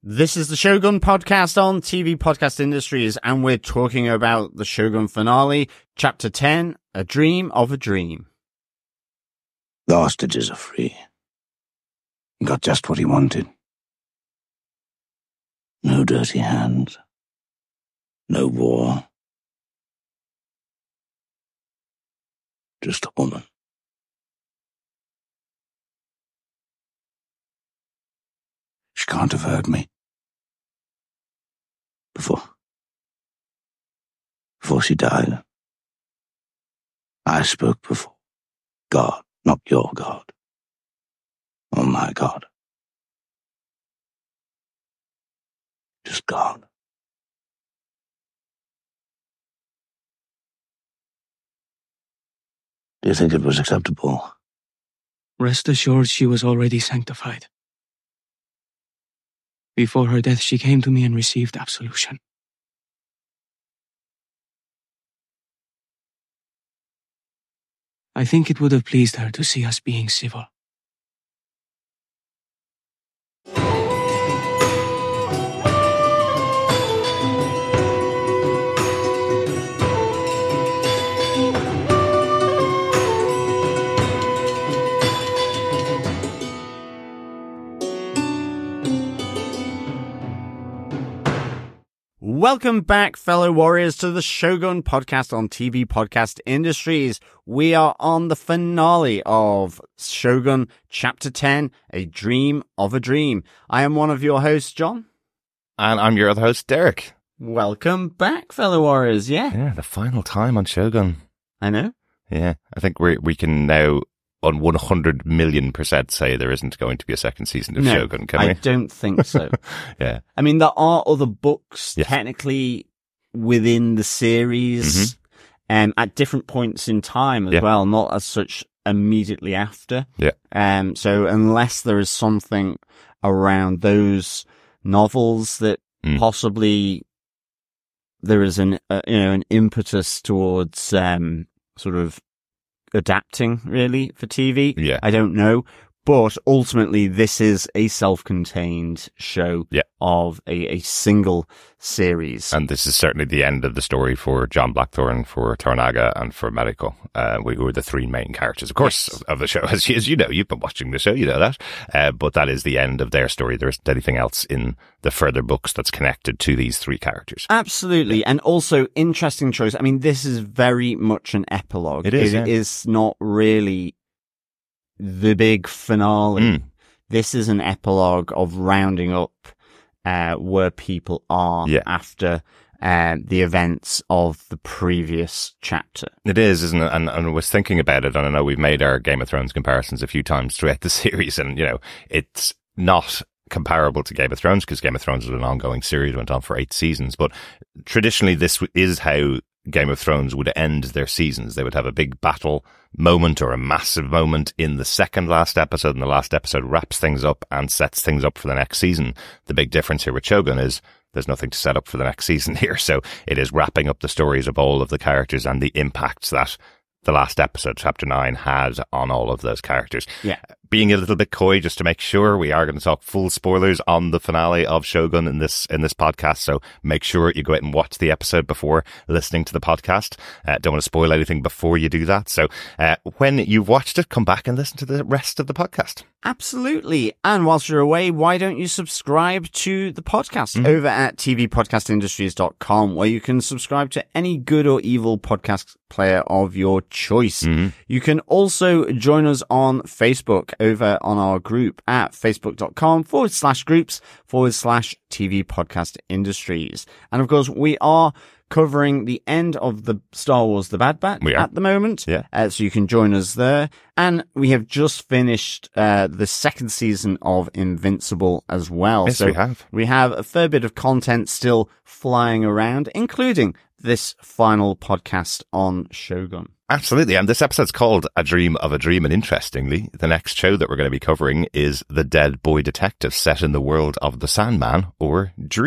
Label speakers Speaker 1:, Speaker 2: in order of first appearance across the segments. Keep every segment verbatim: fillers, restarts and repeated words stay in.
Speaker 1: This is the Shogun podcast on T V Podcast Industries, and we're talking about the Shogun finale, Chapter ten, A Dream of a Dream.
Speaker 2: The hostages are free. He got just what he wanted. No dirty hands. No war. Just a woman. She can't have heard me. Before. Before she died. I spoke before. God, not your God. Oh my God. Just God. Do you think it was acceptable?
Speaker 3: Rest assured she was already sanctified. Before her death, she came to me and received absolution. I think it would have pleased her to see us being civil.
Speaker 1: Welcome back, fellow warriors, to the Shogun podcast on T V Podcast Industries. We are on the finale of Shogun Chapter ten, A Dream of a Dream. I am one of your hosts, John.
Speaker 4: And I'm your other host, Derek.
Speaker 1: Welcome back, fellow warriors. Yeah.
Speaker 4: Yeah, the final time on Shogun.
Speaker 1: I know.
Speaker 4: Yeah, I think we we can now on one hundred million percent say there isn't going to be a second season of
Speaker 1: no,
Speaker 4: Shogun, can we?
Speaker 1: I don't think so.
Speaker 4: Yeah.
Speaker 1: I mean, there are other books
Speaker 4: yes.
Speaker 1: technically within the series mm-hmm. um, at different points in time as
Speaker 4: yeah.
Speaker 1: well, not as such immediately after.
Speaker 4: Yeah.
Speaker 1: Um, so unless there is something around those novels that mm. possibly there is an, uh, you know, an impetus towards, um, sort of adapting really for T V.
Speaker 4: Yeah.
Speaker 1: I don't know. But ultimately, this is a self-contained show
Speaker 4: yeah.
Speaker 1: of a, a single series.
Speaker 4: And this is certainly the end of the story for John Blackthorne, for Toranaga, and for Mariko, uh, who are the three main characters, of course, yes. of, of the show. As, as you know, you've been watching the show, you know that. Uh, but that is the end of their story. There isn't anything else in the further books that's connected to these three characters.
Speaker 1: Absolutely. Yeah. And also, interesting choice. I mean, this is very much an epilogue.
Speaker 4: It is,
Speaker 1: It
Speaker 4: yeah.
Speaker 1: is not really the big finale. Mm. This is an epilogue of rounding up uh, where people are
Speaker 4: yeah.
Speaker 1: after uh, the events of the previous chapter.
Speaker 4: It is, isn't it? And, and I was thinking about it, and I know we've made our Game of Thrones comparisons a few times throughout the series, and, you know, it's not comparable to Game of Thrones, because Game of Thrones was an ongoing series, went on for eight seasons, but traditionally this is how Game of Thrones would end their seasons. They would have a big battle moment or a massive moment in the second last episode, and the last episode wraps things up and sets things up for the next season. The big difference here with Shogun is there's nothing to set up for the next season here, so it is wrapping up the stories of all of the characters and the impacts that the last episode, chapter nine, had on all of those characters.
Speaker 1: Yeah.
Speaker 4: Being a little bit coy just to make sure, we are going to talk full spoilers on the finale of Shogun in this in this podcast, so make sure you go out and watch the episode before listening to the podcast. Uh, don't want to spoil anything before you do that, so uh, when you've watched it, come back and listen to the rest of the podcast.
Speaker 1: Absolutely. And whilst you're away, why don't you subscribe to the podcast mm-hmm. over at t v podcast industries dot com, where you can subscribe to any good or evil podcast player of your choice. Mm-hmm. You can also join us on Facebook over on our group at facebook.com forward slash groups forward slash TV Podcast Industries. And of course, we are covering the end of the Star Wars The Bad Batch at the moment.
Speaker 4: Yeah.
Speaker 1: Uh, so you can join us there. And we have just finished uh, the second season of Invincible as well.
Speaker 4: Yes,
Speaker 1: so
Speaker 4: we have.
Speaker 1: We have a fair bit of content still flying around, including this final podcast on Shogun.
Speaker 4: Absolutely. And this episode's called A Dream of a Dream. And interestingly, the next show that we're going to be covering is The Dead Boy Detective, set in the world of The Sandman, or Dream.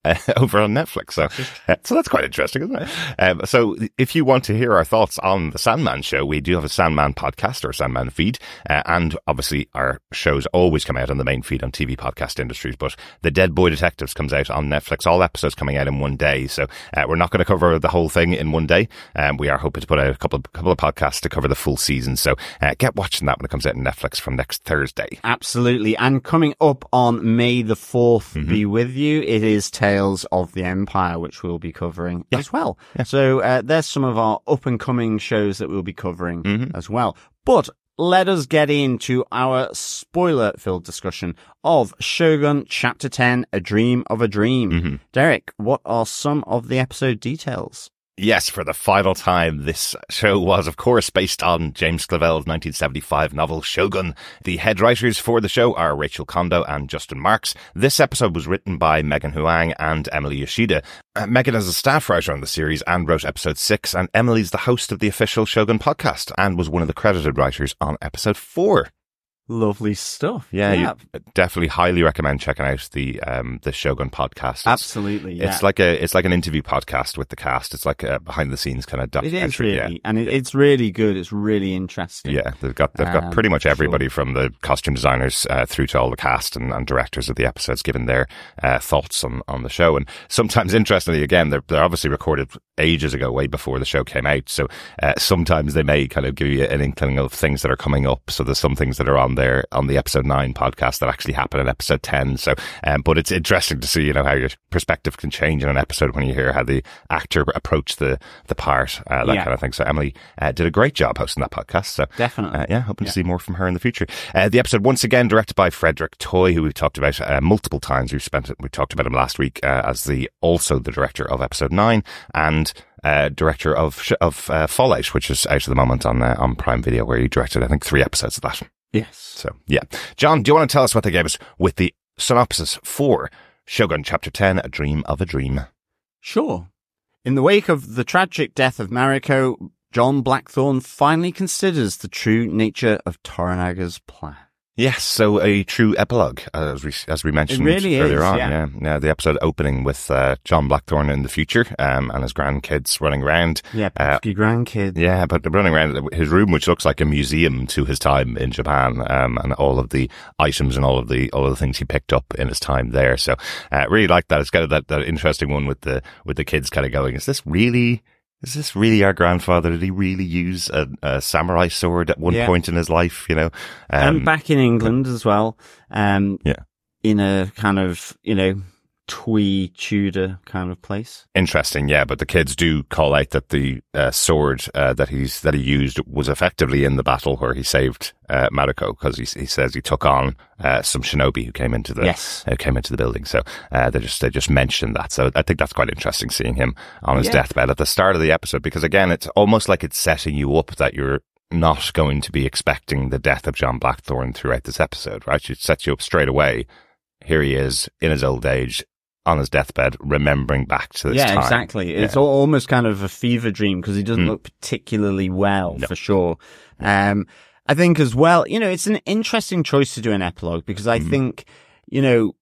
Speaker 4: uh, over on Netflix. So, uh, so that's quite interesting, isn't it? Um, so if you want to hear our thoughts on the Sandman show, we do have a Sandman podcast or Sandman feed. Uh, and obviously our shows always come out on the main feed on T V Podcast Industries. But The Dead Boy Detectives comes out on Netflix, all episodes coming out in one day. So uh, we're not going to cover the whole thing in one day. Um, we are hoping to put out a couple of, couple of podcasts to cover the full season. So uh, get watching that when it comes out on Netflix from next Thursday.
Speaker 1: Absolutely. And coming up on May the fourth,
Speaker 4: Mm-hmm.
Speaker 1: be with you, it is Tales of the Empire, which we'll be covering
Speaker 4: Yeah.
Speaker 1: as well.
Speaker 4: Yeah.
Speaker 1: So uh, there's some of our up and coming shows that we'll be covering
Speaker 4: Mm-hmm.
Speaker 1: as well. But let us get into our spoiler-filled discussion of Shogun Chapter ten, A Dream of a Dream.
Speaker 4: Mm-hmm.
Speaker 1: Derek, what are some of the episode details?
Speaker 4: Yes, for the final time, this show was, of course, based on James Clavell's nineteen seventy-five novel Shogun. The head writers for the show are Rachel Kondo and Justin Marks. This episode was written by Megan Huang and Emily Yoshida. Uh, Megan is a staff writer on the series and wrote episode six, and Emily's the host of the official Shogun podcast and was one of the credited writers on episode four.
Speaker 1: Lovely stuff.
Speaker 4: Yeah, you definitely highly recommend checking out the um the Shogun podcast. It's,
Speaker 1: Absolutely, yeah.
Speaker 4: It's like a it's like an interview podcast with the cast. It's like a behind the scenes kind of
Speaker 1: It is
Speaker 4: documentary.
Speaker 1: really,
Speaker 4: Yeah.
Speaker 1: and it, it's really good. It's really interesting.
Speaker 4: Yeah, they've got they've got
Speaker 1: Um,
Speaker 4: pretty much everybody
Speaker 1: sure.
Speaker 4: from the costume designers uh, through to all the cast and, and directors of the episodes giving their uh, thoughts on, on the show. And sometimes, interestingly, again, they're they're obviously recorded ages ago, way before the show came out. So uh, sometimes they may kind of give you an inkling of things that are coming up. So there's some things that are on there on the episode nine podcast that actually happen in episode ten. So, um, but it's interesting to see, you know, how your perspective can change in an episode when you hear how the actor approached the the part, uh, that
Speaker 1: Yeah.
Speaker 4: kind of thing. So Emily uh, did a great job hosting that podcast. So
Speaker 1: Definitely.
Speaker 4: uh, yeah, hoping
Speaker 1: Yeah.
Speaker 4: to see more from her in the future. Uh, the episode once again directed by Frederick Toy, who we've talked about uh, multiple times. We've spent we talked about him last week uh, as the also the director of episode nine and uh, director of sh- of uh, Fallout, which is out at the moment on uh, on Prime Video, where he directed I think three episodes of that.
Speaker 1: Yes.
Speaker 4: So yeah, John, do you want to tell us what they gave us with the synopsis for Shogun Chapter ten, A Dream of a Dream?
Speaker 1: Sure. In the wake of the tragic death of Mariko, John Blackthorne finally considers the true nature of Toranaga's plan.
Speaker 4: Yes, so a true epilogue, as we as we mentioned
Speaker 1: really
Speaker 4: earlier
Speaker 1: is,
Speaker 4: on.
Speaker 1: yeah.
Speaker 4: Yeah. yeah, the episode opening with uh, John Blackthorne in the future, um, and his grandkids running around.
Speaker 1: Yeah,
Speaker 4: Uh,
Speaker 1: pesky grandkid.
Speaker 4: Yeah, but running around his room, which looks like a museum to his time in Japan, um, and all of the items and all of the all of the things he picked up in his time there. So, uh, really like that. It's kind of that, that interesting one with the with the kids kind of going, "Is this really?" Is this really our grandfather? Did he really use a, a samurai sword at one
Speaker 1: Yeah.
Speaker 4: point in his life? You know,
Speaker 1: and
Speaker 4: um,
Speaker 1: back in England as well. Um,
Speaker 4: Yeah.
Speaker 1: In a kind of, you know, twee Tudor kind of place.
Speaker 4: interesting, yeah. But the kids do call out that the uh, sword uh, that he's that he used was effectively in the battle where he saved uh, Mariko, because he, he says he took on uh, some shinobi who came into the
Speaker 1: Yes.
Speaker 4: who came into the building. So uh, they just they just mentioned that. So I think that's quite interesting, seeing him on his
Speaker 1: Yeah.
Speaker 4: deathbed at the start of the episode, because again, it's almost like it's setting you up that you're not going to be expecting the death of John Blackthorne throughout this episode, right? It sets you up straight away. Here he is in his old age, on his deathbed, remembering back to this
Speaker 1: yeah,
Speaker 4: time.
Speaker 1: exactly. It's
Speaker 4: Yeah.
Speaker 1: al- almost kind of a fever dream because he doesn't
Speaker 4: Mm.
Speaker 1: look particularly well,
Speaker 4: No.
Speaker 1: for sure. Um, I think as well, you know, it's an interesting choice to do an epilogue because I
Speaker 4: Mm.
Speaker 1: think, you know,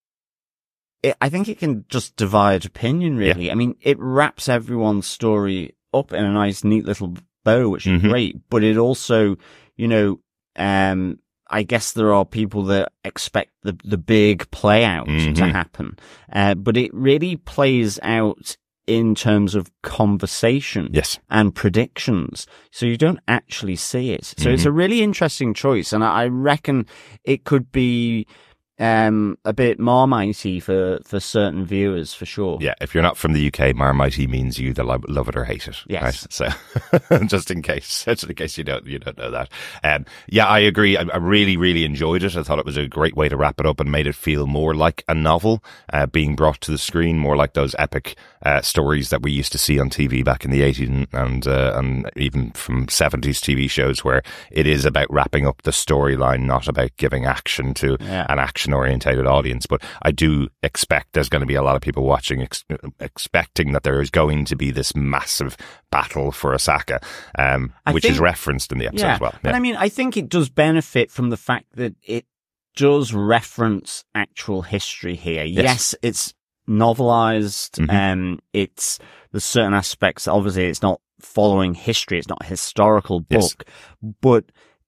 Speaker 1: it, I think it can just divide opinion, really. I mean, it wraps everyone's story up in a nice, neat little bow, which is
Speaker 4: Mhm.
Speaker 1: great, but it also, you know, um, I guess there are people that expect the the big play out to
Speaker 4: Mhm.
Speaker 1: happen, uh, but it really plays out in terms of conversation
Speaker 4: Yes.
Speaker 1: and predictions, so you don't actually see it. So it's a really interesting choice, and I I reckon it could be um, a bit Marmitey for for certain viewers, for sure.
Speaker 4: Yeah, if you're not from the U K, Marmitey means you either lo- love it or hate it.
Speaker 1: Yes.
Speaker 4: Right? So, just in case, just in case you don't, you don't know that. Um, yeah, I agree. I, I really, really enjoyed it. I thought it was a great way to wrap it up and made it feel more like a novel, uh, being brought to the screen, more like those epic, uh, stories that we used to see on T V back in the eighties and, and, uh, and even from seventies T V shows, where it is about wrapping up the storyline, not about giving action to
Speaker 1: Yeah.
Speaker 4: an action orientated audience. But I do expect there's going to be a lot of people watching ex- expecting that there is going to be this massive battle for Osaka, um,
Speaker 1: I
Speaker 4: which is
Speaker 1: think-
Speaker 4: referenced in the episode
Speaker 1: yeah.
Speaker 4: as well.
Speaker 1: But I mean, I think it does benefit from the fact that it does reference actual history here.
Speaker 4: Yes.
Speaker 1: Yes, it's novelized.
Speaker 4: Mm-hmm.
Speaker 1: Um, it's, there's certain aspects, obviously it's not following history, it's not a historical book, yes. but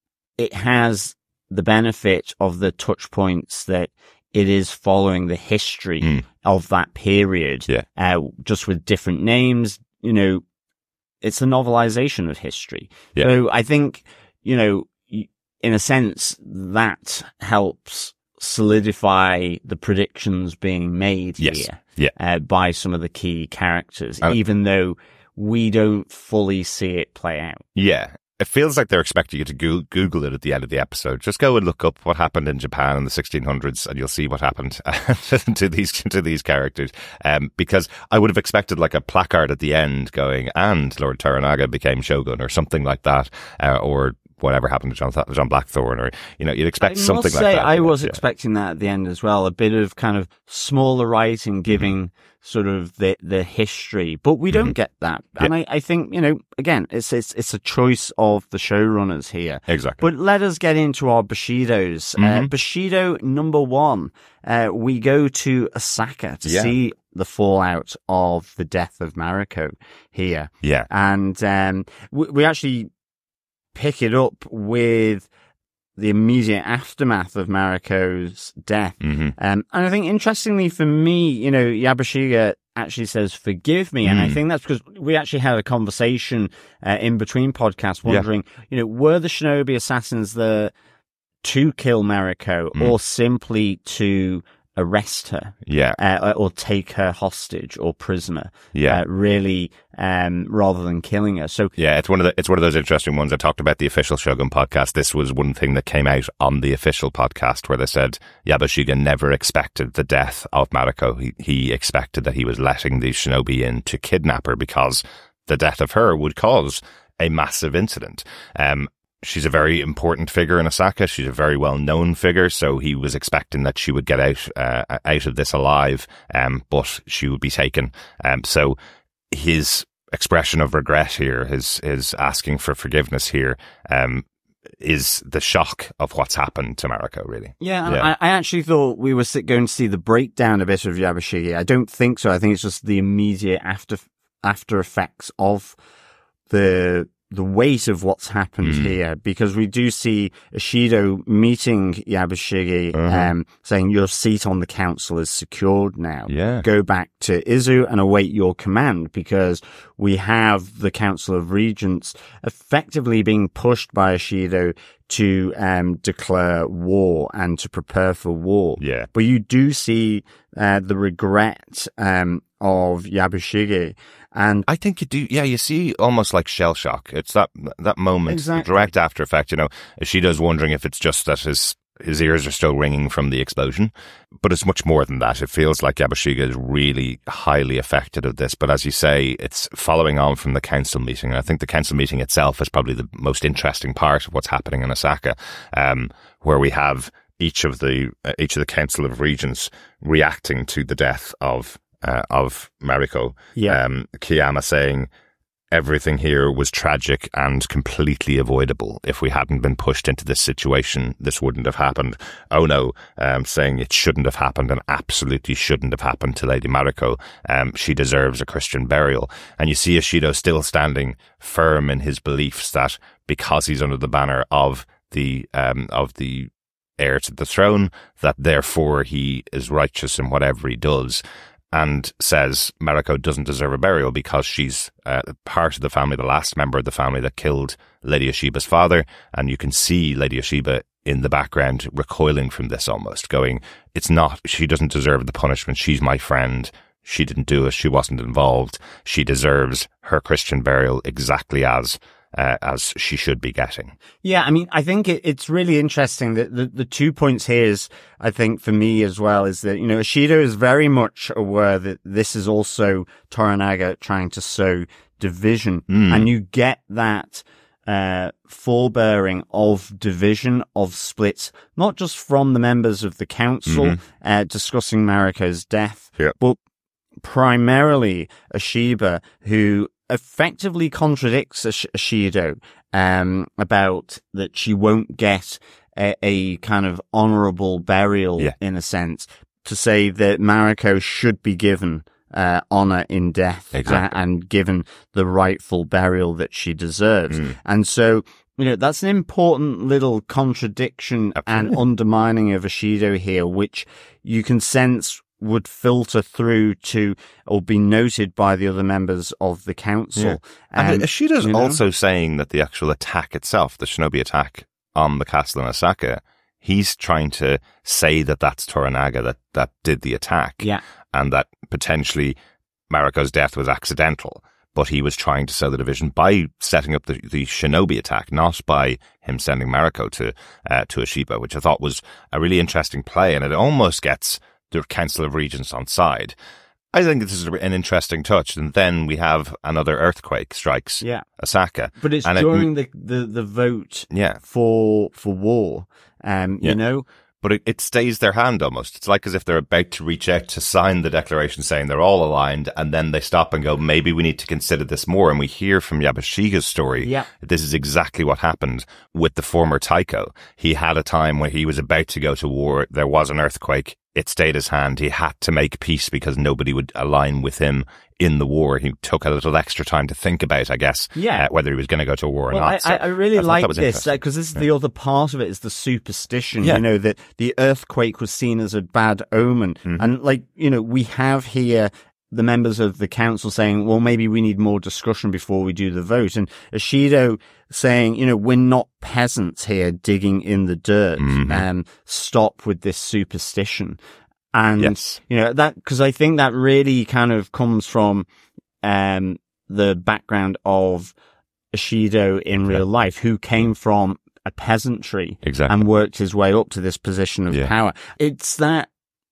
Speaker 1: it has the benefit of the touch points that it is following the history mm. of that period,
Speaker 4: yeah.
Speaker 1: uh, just with different names. You know, it's a novelization of history.
Speaker 4: Yeah.
Speaker 1: So I think, you know, in a sense, that helps solidify the predictions being made
Speaker 4: yes.
Speaker 1: here
Speaker 4: yeah.
Speaker 1: uh, by some of the key characters,
Speaker 4: uh,
Speaker 1: even though we don't fully see it play out.
Speaker 4: Yeah. It feels like they're expecting you to go- Google it at the end of the episode. Just go and look up what happened in Japan in the sixteen hundreds and you'll see what happened to these to these characters. Um, because I would have expected like a placard at the end going, and Lord Toranaga became shogun or something like that, uh, or whatever happened to John, John Blackthorne, or, you know, you'd expect
Speaker 1: I
Speaker 4: something
Speaker 1: must
Speaker 4: like
Speaker 1: say,
Speaker 4: that.
Speaker 1: I was
Speaker 4: yeah.
Speaker 1: expecting that at the end as well. A bit of kind of smaller writing giving mm-hmm. sort of the, the history, but we don't mm-hmm. get that.
Speaker 4: Yeah.
Speaker 1: And I, I think, you know, again, it's, it's, it's a choice of the showrunners here.
Speaker 4: Exactly.
Speaker 1: But let us get into our Bushidos. Mm-hmm. Uh, Bushido number one, uh, we go to Osaka to
Speaker 4: yeah.
Speaker 1: see the fallout of the death of Mariko here.
Speaker 4: Yeah.
Speaker 1: And, um, we, we actually pick it up with the immediate aftermath of Mariko's death.
Speaker 4: Mm-hmm.
Speaker 1: Um, and I think interestingly for me, you know, Yabashige actually says, forgive me. Mm. And I think that's because we actually had a conversation uh, in between podcasts wondering, yeah. you know, were the Shinobi assassins there to kill Mariko mm. or simply to arrest her,
Speaker 4: yeah,
Speaker 1: uh, or take her hostage or prisoner,
Speaker 4: yeah,
Speaker 1: uh, really, um, rather than killing her. So
Speaker 4: yeah, it's one of the it's one of those interesting ones. I talked about the official Shogun podcast. This was one thing that came out on the official podcast where they said Yabashige never expected the death of Mariko. He he expected that he was letting the Shinobi in to kidnap her because the death of her would cause a massive incident. Um. She's a very important figure in Osaka. She's a very well-known figure, so he was expecting that she would get out uh, out of this alive, um, but she would be taken. Um, so his expression of regret here, his his asking for forgiveness here, um, is the shock of what's happened to Mariko, really.
Speaker 1: Yeah, and yeah. I, I actually thought we were going to see the breakdown a bit of Yabashige. I don't think so. I think it's just the immediate after after effects of the the weight of what's happened mm. here, because we do see Ishido meeting Yabashige, uh-huh. um, saying your seat on the council is secured now.
Speaker 4: Yeah.
Speaker 1: Go back to Izu and await your command, because we have the Council of Regents effectively being pushed by Ishido to um, declare war and to prepare for war.
Speaker 4: Yeah.
Speaker 1: But you do see uh, the regret um, of Yabashige. And
Speaker 4: I think you do, yeah, you see almost like shell shock. It's that that moment,
Speaker 1: exactly.
Speaker 4: direct after effect, you know. Ishido's wondering if it's just that his his ears are still ringing from the explosion, but it's much more than that. It feels like Yabashige is really highly affected of this, but as you say, it's following on from the council meeting. And I think the council meeting itself is probably the most interesting part of what's happening in Osaka, um, where we have each of the uh, each of the Council of Regents reacting to the death of Uh, of Mariko.
Speaker 1: Yeah.
Speaker 4: Um, Kiyama saying everything here was tragic and completely avoidable. If we hadn't been pushed into this situation, this wouldn't have happened. Ono um, saying it shouldn't have happened and absolutely shouldn't have happened to Lady Mariko. Um, she deserves a Christian burial. And you see Ishido still standing firm in his beliefs that because he's under the banner of the um, of the heir to the throne, that therefore he is righteous in whatever he does. And says Mariko doesn't deserve a burial because she's uh, part of the family, the last member of the family that killed Lady Oshiba's father. And you can see Lady Oshiba in the background recoiling from this almost, going, it's not, she doesn't deserve the punishment. She's my friend. She didn't do it. She wasn't involved. She deserves her Christian burial exactly as Uh, as she should be getting.
Speaker 1: Yeah, I mean, I think it, it's really interesting that the, the two points here is, I think for me as well, is that, you know, Ishido is very much aware that this is also Toranaga trying to sow division.
Speaker 4: Mm.
Speaker 1: And you get that uh forebearing of division, of splits, not just from the members of the council mm-hmm. uh discussing Mariko's death,
Speaker 4: yeah.
Speaker 1: but primarily Oshiba, who effectively contradicts Ishido um, about that she won't get a, a kind of honourable burial,
Speaker 4: yeah.
Speaker 1: in a sense, to say that Mariko should be given uh, honor in death
Speaker 4: Exactly.
Speaker 1: uh, and given the rightful burial that she deserves.
Speaker 4: Mm.
Speaker 1: And so, you know, that's an important little contradiction
Speaker 4: Absolutely.
Speaker 1: and undermining of Ishido here, which you can sense would filter through to or be noted by the other members of the council.
Speaker 4: Yeah. And
Speaker 1: Um,
Speaker 4: Ishido's
Speaker 1: you know?
Speaker 4: also saying that the actual attack itself, the shinobi attack on the castle in Osaka, he's trying to say that that's Toranaga that, that did the attack.
Speaker 1: Yeah.
Speaker 4: And that potentially Mariko's death was accidental. But he was trying to sow the division by setting up the, the shinobi attack, not by him sending Mariko to, uh, to Ishiba, which I thought was a really interesting play. And it almost gets the Council of Regents on side. I think this is an interesting touch. And then we have another earthquake strikes
Speaker 1: Yeah.
Speaker 4: Osaka.
Speaker 1: But it's
Speaker 4: And it-
Speaker 1: during the, the, the vote
Speaker 4: Yeah.
Speaker 1: for for war, um,
Speaker 4: Yeah.
Speaker 1: you know?
Speaker 4: But it, it stays their hand almost. It's like as if they're about to reach out to sign the declaration saying they're all aligned, and then they stop and go, maybe we need to consider this more. And we hear from Yabashiga's story,
Speaker 1: Yeah.
Speaker 4: this is exactly what happened with the former Taiko. He had a time when he was about to go to war. There was an earthquake. It stayed his hand. He had to make peace because nobody would align with him in the war. He took a little extra time to think about, I guess,
Speaker 1: Yeah.
Speaker 4: uh, whether he was going to go to war or
Speaker 1: Well,
Speaker 4: not.
Speaker 1: I,
Speaker 4: So
Speaker 1: I I really
Speaker 4: I thought
Speaker 1: like
Speaker 4: that was
Speaker 1: this
Speaker 4: interesting.
Speaker 1: because this is the other part of it is the superstition.
Speaker 4: Yeah.
Speaker 1: You know that the earthquake was seen as a bad omen,
Speaker 4: Mhm.
Speaker 1: and like you know we have here the members of the council saying, well, maybe we need more discussion before we do the vote, and Ishido saying, you know, we're not peasants here digging in the dirt,
Speaker 4: Mhm.
Speaker 1: and stop with this superstition. And
Speaker 4: Yes.
Speaker 1: you know that because I think that really kind of comes from um the background of Ishido in real life, who came from a peasantry
Speaker 4: Exactly.
Speaker 1: and worked his way up to this position of
Speaker 4: Yeah.
Speaker 1: power. It's that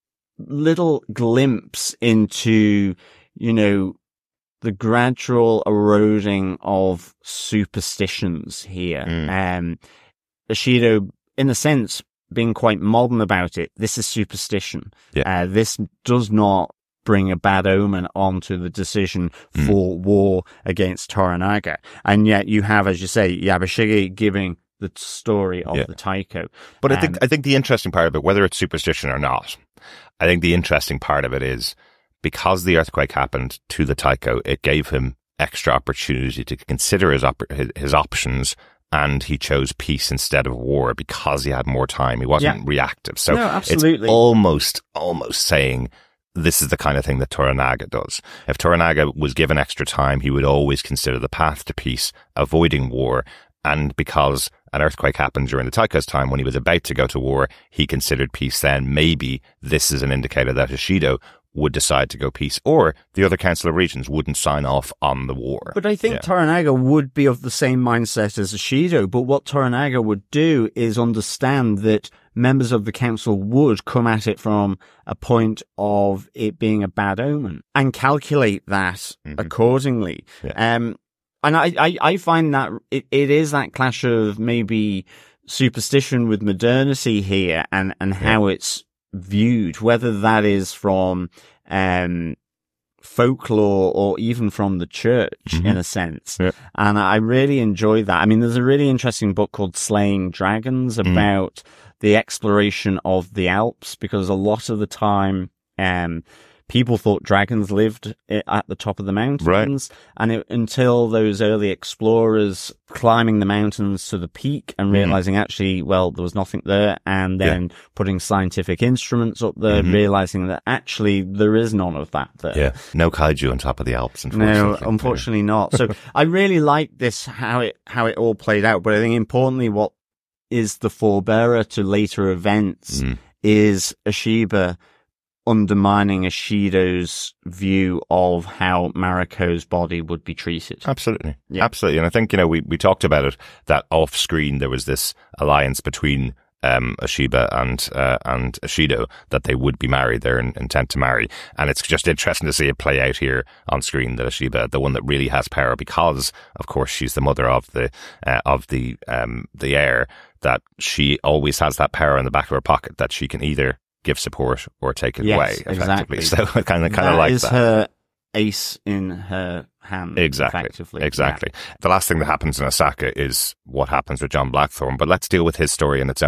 Speaker 1: little glimpse into, you know, the gradual eroding of superstitions here.
Speaker 4: Mm.
Speaker 1: Um, Ishido, in a sense, being quite modern about it. This is superstition.
Speaker 4: Yeah.
Speaker 1: Uh, this does not bring a bad omen onto the decision
Speaker 4: Mm.
Speaker 1: for war against Toranaga. And yet you have, as you say, Yabashige giving the story of
Speaker 4: Yeah.
Speaker 1: the Taiko.
Speaker 4: But I think
Speaker 1: Um,
Speaker 4: I think the interesting part of it, whether it's superstition or not, I think the interesting part of it is because the earthquake happened to the Taiko, it gave him extra opportunity to consider his op- his, his options, and he chose peace instead of war because he had more time. He wasn't
Speaker 1: Yeah.
Speaker 4: reactive. So
Speaker 1: No, absolutely.
Speaker 4: it's almost almost saying this is the kind of thing that Toranaga does. If Toranaga was given extra time, he would always consider the path to peace, avoiding war. And because an earthquake happened during the Taiko's time when he was about to go to war, he considered peace then. Maybe this is an indicator that Ishido would decide to go peace, or the other Council of Regents wouldn't sign off on the war.
Speaker 1: But I think
Speaker 4: Yeah.
Speaker 1: Toranaga would be of the same mindset as Ishido, but what Toranaga would do is understand that members of the council would come at it from a point of it being a bad omen and calculate that
Speaker 4: Mhm.
Speaker 1: accordingly.
Speaker 4: Yeah.
Speaker 1: Um, and I, I, I find that it, it is that clash of maybe superstition with modernity here and, and how it's viewed, whether that is from, um, folklore or even from the church
Speaker 4: Mhm.
Speaker 1: in a sense.
Speaker 4: Yeah.
Speaker 1: And I really enjoy that. I mean, there's a really interesting book called Slaying Dragons
Speaker 4: Mm.
Speaker 1: about the exploration of the Alps, because a lot of the time, um, people thought dragons lived i- at the top of the mountains. And it, until those early explorers climbing the mountains to the peak and
Speaker 4: Mhm.
Speaker 1: realizing actually, well, there was nothing there. And then putting scientific instruments up there,
Speaker 4: Mhm.
Speaker 1: realizing that actually there is none of that there.
Speaker 4: Yeah, no kaiju on top of the Alps, unfortunately.
Speaker 1: No, unfortunately not. So I really like this, how it, how it all played out. But I think importantly, what is the forebearer to later events
Speaker 4: Mm.
Speaker 1: is Ishiba undermining Ishido's view of how Mariko's body would be treated.
Speaker 4: Absolutely.
Speaker 1: Yeah.
Speaker 4: Absolutely. And I think, you know, we, we talked about it, that off screen there was this alliance between um, Ishiba and, uh, and Ishido, that they would be married, their in, intent to marry. And it's just interesting to see it play out here on screen, that Ishiba, the one that really has power, because, of course, she's the mother of the, uh, of the, um, the heir, that she always has that power in the back of her pocket that she can either give support or take it
Speaker 1: Yes,
Speaker 4: away, effectively.
Speaker 1: exactly.
Speaker 4: So I kind of, kind of
Speaker 1: That
Speaker 4: like
Speaker 1: is
Speaker 4: that.
Speaker 1: her ace in her hand.
Speaker 4: Exactly.
Speaker 1: Effectively.
Speaker 4: Exactly. The last thing that happens in Osaka is what happens with John Blackthorne, but let's deal with his story in its own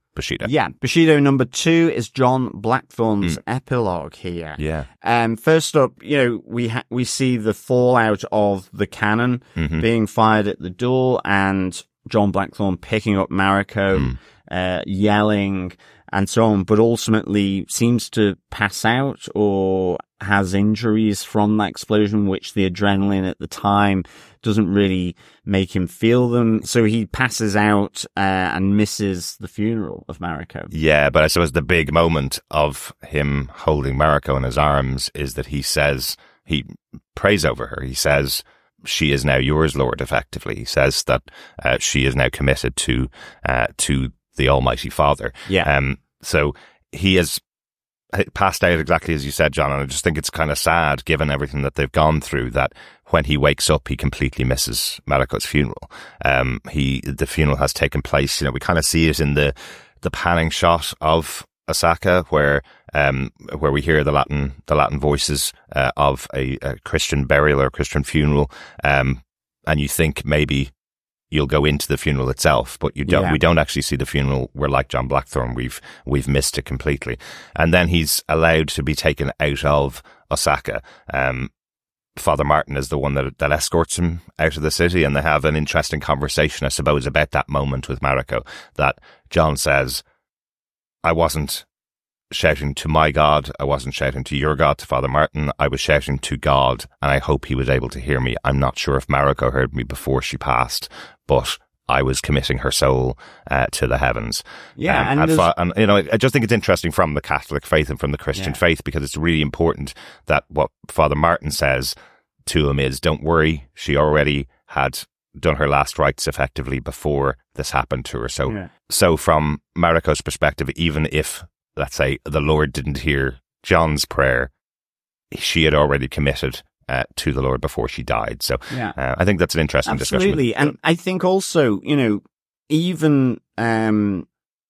Speaker 4: Bushido.
Speaker 1: Yeah, Bushido number two is John Blackthorne's
Speaker 4: Mm.
Speaker 1: epilogue here.
Speaker 4: Yeah.
Speaker 1: Um, first up, you know, we ha- we see the fallout of the cannon
Speaker 4: Mhm.
Speaker 1: being fired at the door, and John Blackthorne picking up Mariko,
Speaker 4: Mm.
Speaker 1: uh, yelling, and so on, but ultimately seems to pass out or has injuries from that explosion, which the adrenaline at the time doesn't really make him feel them. So he passes out uh, and misses the funeral of Mariko.
Speaker 4: Yeah, but I suppose the big moment of him holding Mariko in his arms is that he says, he prays over her. He says, she is now yours, Lord, effectively. He says that uh, she is now committed to uh, to the Almighty Father.
Speaker 1: Yeah.
Speaker 4: Um, so he has passed out exactly as you said, John, and I just think it's kind of sad, given everything that they've gone through, that when he wakes up, he completely misses Mariko's funeral. Um, he, the funeral has taken place. You know, we kind of see it in the the panning shot of Osaka, where um, where we hear the Latin the Latin voices uh, of a, a Christian burial or a Christian funeral, um, and you think maybe you'll go into the funeral itself, but you don't.
Speaker 1: Yeah.
Speaker 4: We don't actually see the funeral. We're like John Blackthorne. We've we've missed it completely, and then he's allowed to be taken out of Osaka. Um, Father Martin is the one that that escorts him out of the city, and they have an interesting conversation, I suppose, about that moment with Mariko. That John says, "I wasn't shouting to my God. I wasn't shouting to your God, to Father Martin. I was shouting to God, and I hope he was able to hear me. I'm not sure if Mariko heard me before she passed, but I was committing her soul uh, to the heavens."
Speaker 1: Yeah,
Speaker 4: Um,
Speaker 1: and
Speaker 4: and,
Speaker 1: there's-
Speaker 4: fa- and, you know, I just think it's interesting from the Catholic faith and from the Christian
Speaker 1: Yeah.
Speaker 4: faith, because it's really important that what Father Martin says to him is, don't worry, she already had done her last rites effectively before this happened to her. So,
Speaker 1: Yeah.
Speaker 4: so from Mariko's perspective, even if, let's say, the Lord didn't hear John's prayer, she had already committed uh, to the Lord before she died. So
Speaker 1: Yeah.
Speaker 4: uh, I think that's an interesting
Speaker 1: Absolutely.
Speaker 4: discussion.
Speaker 1: And I think also, you know, even um,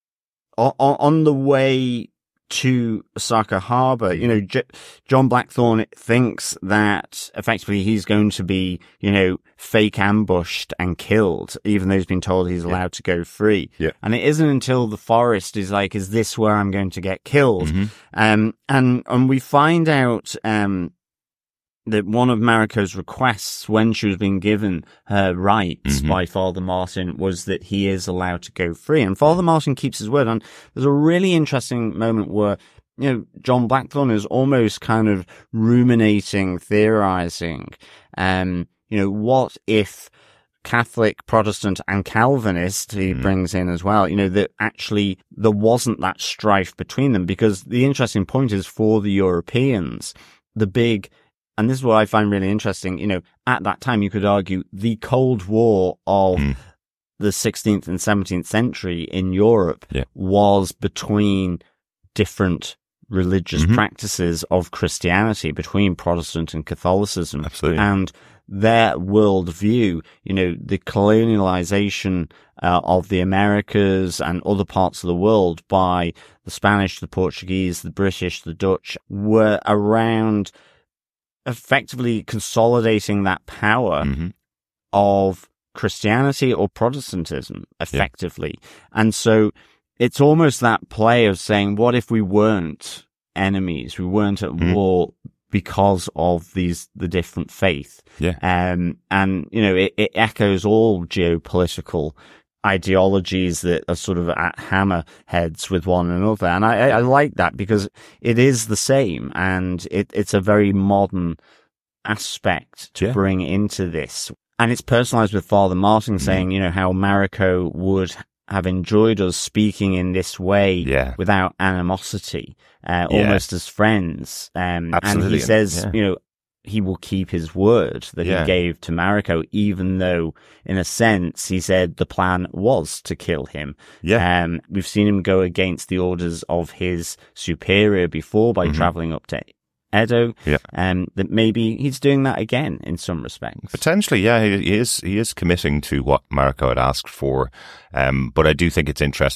Speaker 1: o- o- on the way to Osaka Harbor, you know, J- John Blackthorne thinks that effectively he's going to be, you know, fake ambushed and killed, even though he's been told he's allowed to go free.
Speaker 4: Yeah.
Speaker 1: And it isn't until the forest is like, is this where I'm going to get killed?
Speaker 4: Mhm.
Speaker 1: Um, and, and we find out, um, that one of Mariko's requests when she was being given her rights
Speaker 4: Mhm.
Speaker 1: by Father Martin was that he is allowed to go free. And Father Martin keeps his word. And there's a really interesting moment where, you know, John Blackthorne is almost kind of ruminating, theorizing, um, you know, what if Catholic, Protestant, and Calvinist, he
Speaker 4: Mm.
Speaker 1: brings in as well, you know, that actually there wasn't that strife between them, because the interesting point is for the Europeans, the big, and this is what I find really interesting, you know, at that time you could argue the Cold War of
Speaker 4: Mm.
Speaker 1: the sixteenth and seventeenth century in Europe
Speaker 4: Yeah.
Speaker 1: was between different religious
Speaker 4: Mhm.
Speaker 1: practices of Christianity, between Protestant and Catholicism.
Speaker 4: Absolutely.
Speaker 1: And their worldview, you know, the colonialization uh, of the Americas and other parts of the world by the Spanish, the Portuguese, the British, the Dutch, were around effectively consolidating that power
Speaker 4: Mhm.
Speaker 1: of Christianity or Protestantism effectively. And so it's almost that play of saying, what if we weren't enemies? We weren't at
Speaker 4: Mm.
Speaker 1: war because of these, the different faith.
Speaker 4: Yeah.
Speaker 1: Um, and, you know, it, it echoes all geopolitical ideologies that are sort of at hammerheads with one another. And I, I, I like that because it is the same, and it, it's a very modern aspect to
Speaker 4: Yeah.
Speaker 1: bring into this. And it's personalized with Father Martin
Speaker 4: Mm.
Speaker 1: saying, you know, how Mariko would have enjoyed us speaking in this way
Speaker 4: Yeah.
Speaker 1: without animosity, uh,
Speaker 4: Yeah.
Speaker 1: almost as friends. Um, and
Speaker 4: Absolutely.
Speaker 1: he says,
Speaker 4: Yeah.
Speaker 1: you know, he will keep his word that
Speaker 4: Yeah.
Speaker 1: he gave to Mariko, even though, in a sense, he said the plan was to kill him.
Speaker 4: Yeah.
Speaker 1: Um, we've seen him go against the orders of his superior before by
Speaker 4: Mhm.
Speaker 1: traveling up to Edo.
Speaker 4: Yeah.
Speaker 1: Um, that maybe he's doing that again in some respects.
Speaker 4: Potentially, yeah, he, he is. He is committing to what Mariko had asked for, um, but I do think it's interesting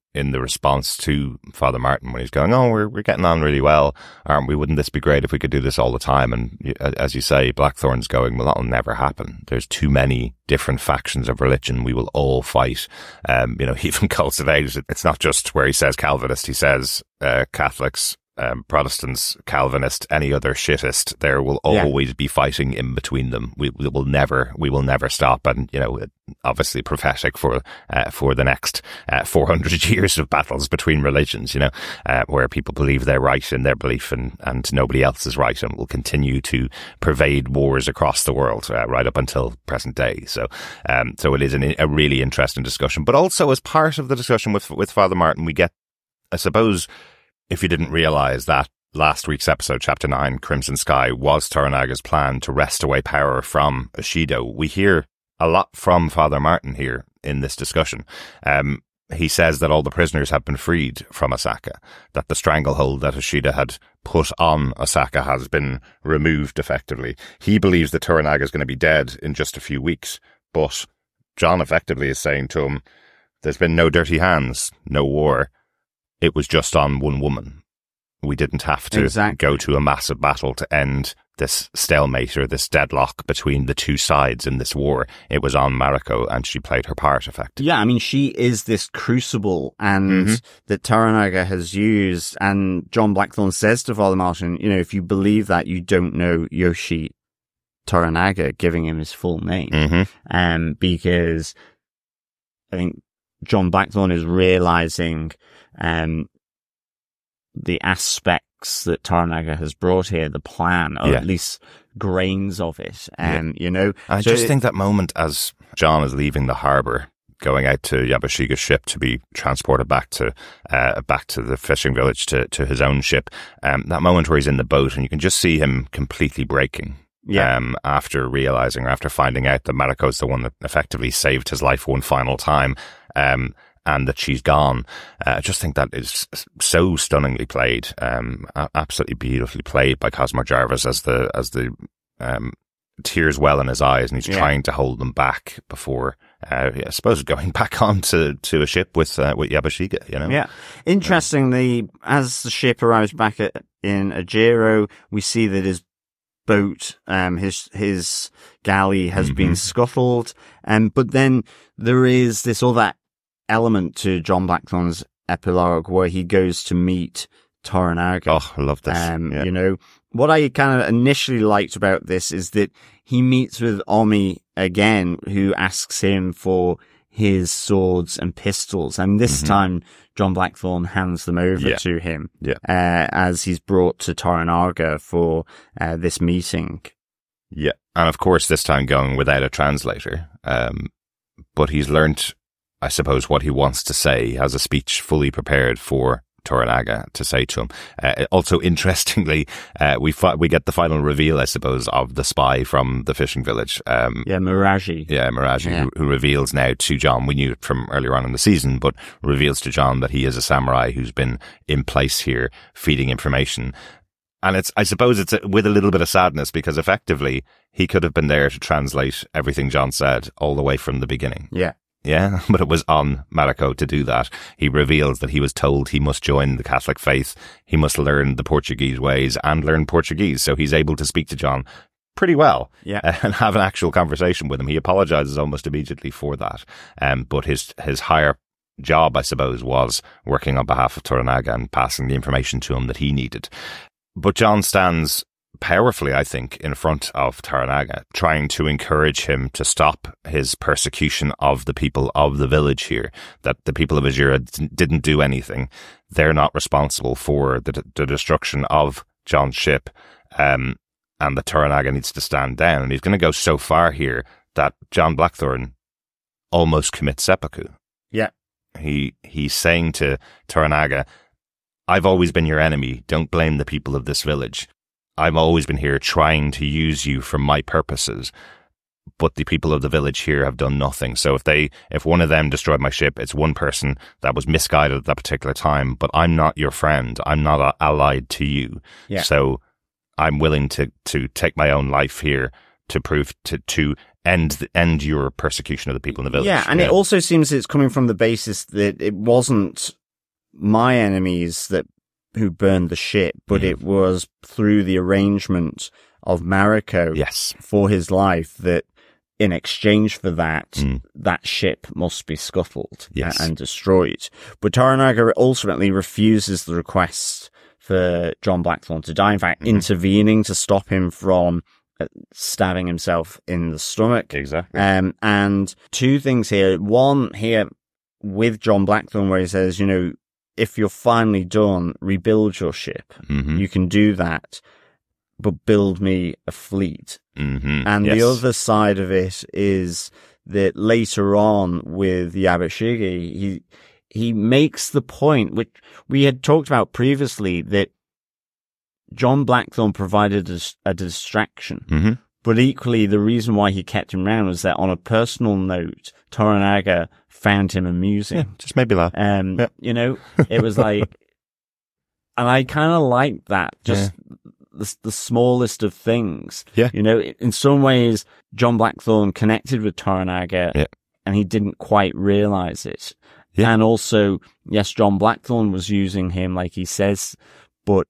Speaker 4: in the response to Father Martin when he's going, oh, we're we're getting on really well, aren't we? Wouldn't this be great if we could do this all the time? And as you say, Blackthorn's going, well, that'll never happen. There's too many different factions of religion. We will all fight. Um, you know, even cults of age. It's not just where he says Calvinist. He says uh, Catholics, Um, Protestants, Calvinist, any other shittist, there will always yeah. be fighting in between them. We, we will never, we will never stop. And, you know, obviously prophetic for, uh, for the next, uh, four hundred years of battles between religions, you know, uh, where people believe they're right in their belief and, and nobody else is right, and will continue to pervade wars across the world, uh, right up until present day. So, um, so it is an, a really interesting discussion. But also as part of the discussion with, with Father Martin, we get, I suppose, if you didn't realize that last week's episode, Chapter nine, Crimson Sky, was Toranaga's plan to wrest away power from Ishido, we hear a lot from Father Martin here in this discussion. Um, he says that all the prisoners have been freed from Osaka, that the stranglehold that Ishida had put on Osaka has been removed effectively. He believes that Toranaga is going to be dead in just a few weeks, but John effectively is saying to him, there's been no dirty hands, no war. It was just on one woman. We didn't have to
Speaker 1: exactly.
Speaker 4: go to a massive battle to end this stalemate or this deadlock between the two sides in this war. It was on Mariko, and she played her part effectively.
Speaker 1: Yeah, I mean, she is this crucible and
Speaker 4: mm-hmm.
Speaker 1: that Toranaga has used. And John Blackthorne says to Father Martin, you know, if you believe that, you don't know Yoshi Toranaga, giving him his full name.
Speaker 4: Mm-hmm.
Speaker 1: Um, because I think John Blackthorne is realizing um, the aspects that Toranaga has brought here, the plan, or
Speaker 4: yeah.
Speaker 1: at least grains of it. Um,
Speaker 4: yeah.
Speaker 1: you know,
Speaker 4: I
Speaker 1: so
Speaker 4: just
Speaker 1: it,
Speaker 4: think that moment as John is leaving the harbour, going out to Yabashiga's ship to be transported back to uh, back to the fishing village to, to his own ship, um, that moment where he's in the boat and you can just see him completely breaking.
Speaker 1: Yeah.
Speaker 4: Um, after realizing or after finding out that Mariko's the one that effectively saved his life one final time, um, and that she's gone. Uh, I just think that is so stunningly played, um, absolutely beautifully played by Cosmo Jarvis as the, as the, um, tears well in his eyes, and he's
Speaker 1: yeah.
Speaker 4: trying to hold them back before, uh, I suppose going back on to, to a ship with, uh, with Yabashiga, you know?
Speaker 1: Yeah. Interestingly, as the ship arrives back at, in Ajiro, we see that his boat, um, his, his galley has mm-hmm. been scuttled. Um, but then there is this other element to John Blackthorne's epilogue where he goes to meet Toranaga.
Speaker 4: Oh, I love this.
Speaker 1: Um,
Speaker 4: yeah.
Speaker 1: You know, what I kind of initially liked about this is that he meets with Omi again, who asks him for his swords and pistols. And this
Speaker 4: mm-hmm.
Speaker 1: time, John Blackthorne hands them over
Speaker 4: yeah.
Speaker 1: to him
Speaker 4: yeah.
Speaker 1: uh, as he's brought to Toranaga for uh, this meeting.
Speaker 4: Yeah. And of course, this time going without a translator. Um, but he's learnt, I suppose, what he wants to say. He has a speech fully prepared for Toranaga to say to him. Uh, also, interestingly, uh, we fi- we get the final reveal, I suppose, of the spy from the fishing village. Um,
Speaker 1: yeah, Miraji.
Speaker 4: Yeah, Miraji,
Speaker 1: yeah.
Speaker 4: Who, who reveals now to John, we knew it from earlier on in the season, but reveals to John that he is a samurai who's been in place here feeding information. And it's, I suppose it's a, with a little bit of sadness, because effectively he could have been there to translate everything John said all the way from the beginning.
Speaker 1: Yeah.
Speaker 4: Yeah, but it was on Mariko to do that. He reveals that he was told he must join the Catholic faith, he must learn the Portuguese ways and learn Portuguese, so he's able to speak to John pretty well
Speaker 1: yeah.
Speaker 4: and have an actual conversation with him. He apologizes almost immediately for that, um, but his his higher job, I suppose, was working on behalf of Toranaga and passing the information to him that he needed. But John stands powerfully, I think, in front of Toranaga, trying to encourage him to stop his persecution of the people of the village here, that the people of Ajiro d- didn't do anything. They're not responsible for the, the destruction of John's ship, um, and that Toranaga needs to stand down. And he's going to go so far here that John Blackthorne almost commits seppuku.
Speaker 1: Yeah.
Speaker 4: He He's saying to Toranaga, I've always been your enemy. Don't blame the people of this village. I've always been here trying to use you for my purposes, but the people of the village here have done nothing. So if they, if one of them destroyed my ship, it's one person that was misguided at that particular time, but I'm not your friend. I'm not allied to you.
Speaker 1: Yeah.
Speaker 4: So I'm willing to, to take my own life here to prove, to, to end, end your persecution of the people in the village.
Speaker 1: Yeah. And
Speaker 4: yeah.
Speaker 1: it also seems it's coming from the basis that it wasn't my enemies that who burned the ship, but mm. it was through the arrangement of Mariko
Speaker 4: yes.
Speaker 1: for his life that in exchange for that,
Speaker 4: mm.
Speaker 1: that ship must be scuttled
Speaker 4: yes.
Speaker 1: and destroyed. But Toranaga ultimately refuses the request for John Blackthorne to die, in fact, mm. intervening to stop him from stabbing himself in the stomach.
Speaker 4: Exactly.
Speaker 1: Um, and two things here. One here with John Blackthorne where he says, you know, if you're finally done, rebuild your ship.
Speaker 4: Mm-hmm.
Speaker 1: You can do that, but build me a fleet.
Speaker 4: Mm-hmm.
Speaker 1: And
Speaker 4: yes.
Speaker 1: the other side of it is that later on with Yabashigi, he he makes the point, which we had talked about previously, that John Blackthorne provided a, a distraction.
Speaker 4: Mm-hmm.
Speaker 1: But equally, the reason why he kept him around was that on a personal note, Toranaga found him amusing.
Speaker 4: Yeah, just made me laugh.
Speaker 1: Um,
Speaker 4: yeah.
Speaker 1: You know, it was like, and I kind of liked that, just yeah. the, the smallest of things.
Speaker 4: Yeah.
Speaker 1: You know, in some ways, John Blackthorne connected with Toranaga
Speaker 4: yeah.
Speaker 1: and he didn't quite realize it.
Speaker 4: Yeah.
Speaker 1: And also, yes, John Blackthorne was using him, like he says, but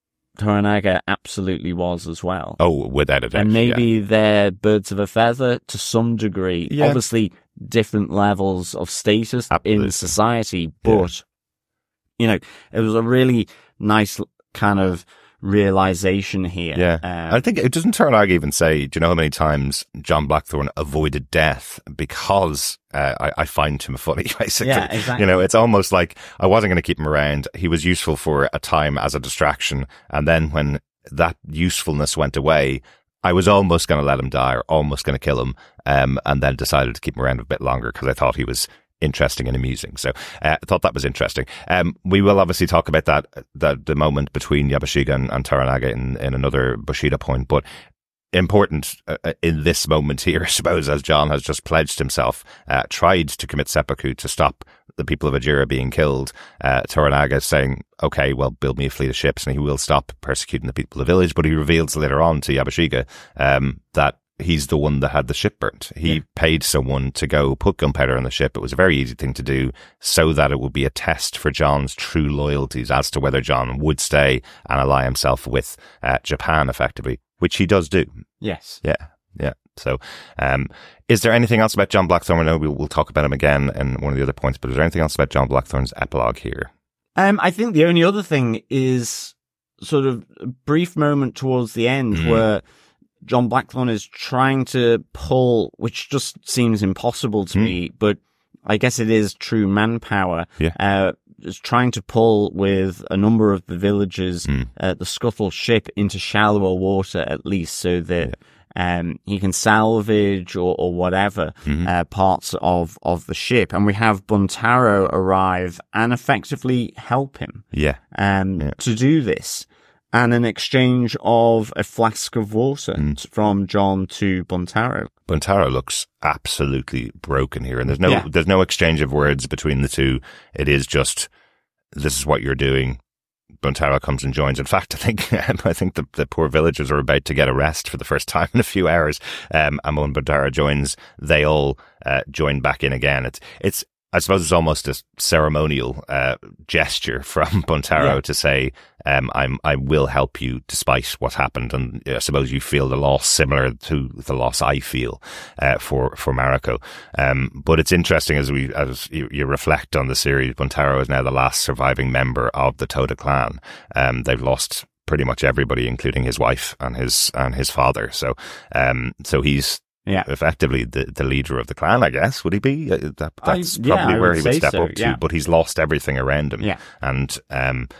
Speaker 1: Toranaga absolutely was as well.
Speaker 4: Oh, without a doubt.
Speaker 1: And maybe
Speaker 4: yeah.
Speaker 1: they're birds of a feather to some degree.
Speaker 4: Yeah.
Speaker 1: Obviously, different levels of status
Speaker 4: Absolutely.
Speaker 1: in society, but, yeah. you know, it was a really nice kind of realization here.
Speaker 4: Yeah.
Speaker 1: Um,
Speaker 4: I think it doesn't Toranaga even say, do you know how many times John Blackthorne avoided death because uh, I, I find him funny, basically.
Speaker 1: Yeah, exactly.
Speaker 4: You know, it's almost like I wasn't going to keep him around. He was useful for a time as a distraction. And then when that usefulness went away, I was almost going to let him die or almost going to kill him. Um, and then decided to keep him around a bit longer because I thought he was interesting and amusing. So uh, I thought that was interesting. Um, we will obviously talk about that, that the moment between Yabashigi and, and Toranaga in, in another Bushido point, but important uh, in this moment here, I suppose, as John has just pledged himself, uh, tried to commit seppuku to stop the people of Ajira being killed. Uh, Toranaga is saying, okay, well, build me a fleet of ships and he will stop persecuting the people of the village. But he reveals later on to Yabashigi um, that he's the one that had the ship burnt. He yeah. paid someone to go put gunpowder on the ship. It was a very easy thing to do so that it would be a test for John's true loyalties as to whether John would stay and ally himself with uh, Japan effectively, which he does do.
Speaker 1: Yes.
Speaker 4: Yeah. Yeah. So, um, is there anything else about John Blackthorne? I know we'll, we'll talk about him again in one of the other points, but is there anything else about John Blackthorne's epilogue here?
Speaker 1: Um, I think the only other thing is sort of a brief moment towards the end mm. where John Blackthorne is trying to pull, which just seems impossible to mm. me, but I guess it is true manpower.
Speaker 4: Yeah.
Speaker 1: Uh, is trying to pull with a number of the villagers,
Speaker 4: mm.
Speaker 1: uh, the scuttle ship into shallower water at least so that, yeah. um, he can salvage or, or whatever, mm-hmm. uh, parts of, of the ship. And we have Buntaro arrive and effectively help him.
Speaker 4: Yeah.
Speaker 1: Um,
Speaker 4: yeah.
Speaker 1: to do this. And an exchange of a flask of water mm. from John to Buntaro.
Speaker 4: Buntaro looks absolutely broken here, and there's no
Speaker 1: yeah.
Speaker 4: there's no exchange of words between the two. It is just, this is what you're doing. Buntaro comes and joins. In fact, I think I think the, the poor villagers are about to get a rest for the first time in a few hours. Um, and when Buntaro joins, they all uh, join back in again. It's it's. I suppose it's almost a ceremonial uh, gesture from Buntaro yeah. to say, um, I'm, I will help you despite what's happened. And I suppose you feel the loss similar to the loss I feel uh, for, for Mariko. Um, but it's interesting as we, as you, you reflect on the series, Buntaro is now the last surviving member of the Toda clan. Um, they've lost pretty much everybody, including his wife and his, and his father. So, um, so he's, Yeah, effectively the, the leader of the clan, I guess. Would he be? Uh, that, that's
Speaker 1: I, yeah,
Speaker 4: probably where
Speaker 1: would
Speaker 4: he would step
Speaker 1: so,
Speaker 4: up to,
Speaker 1: yeah.
Speaker 4: but he's lost everything around him.
Speaker 1: Yeah.
Speaker 4: And um,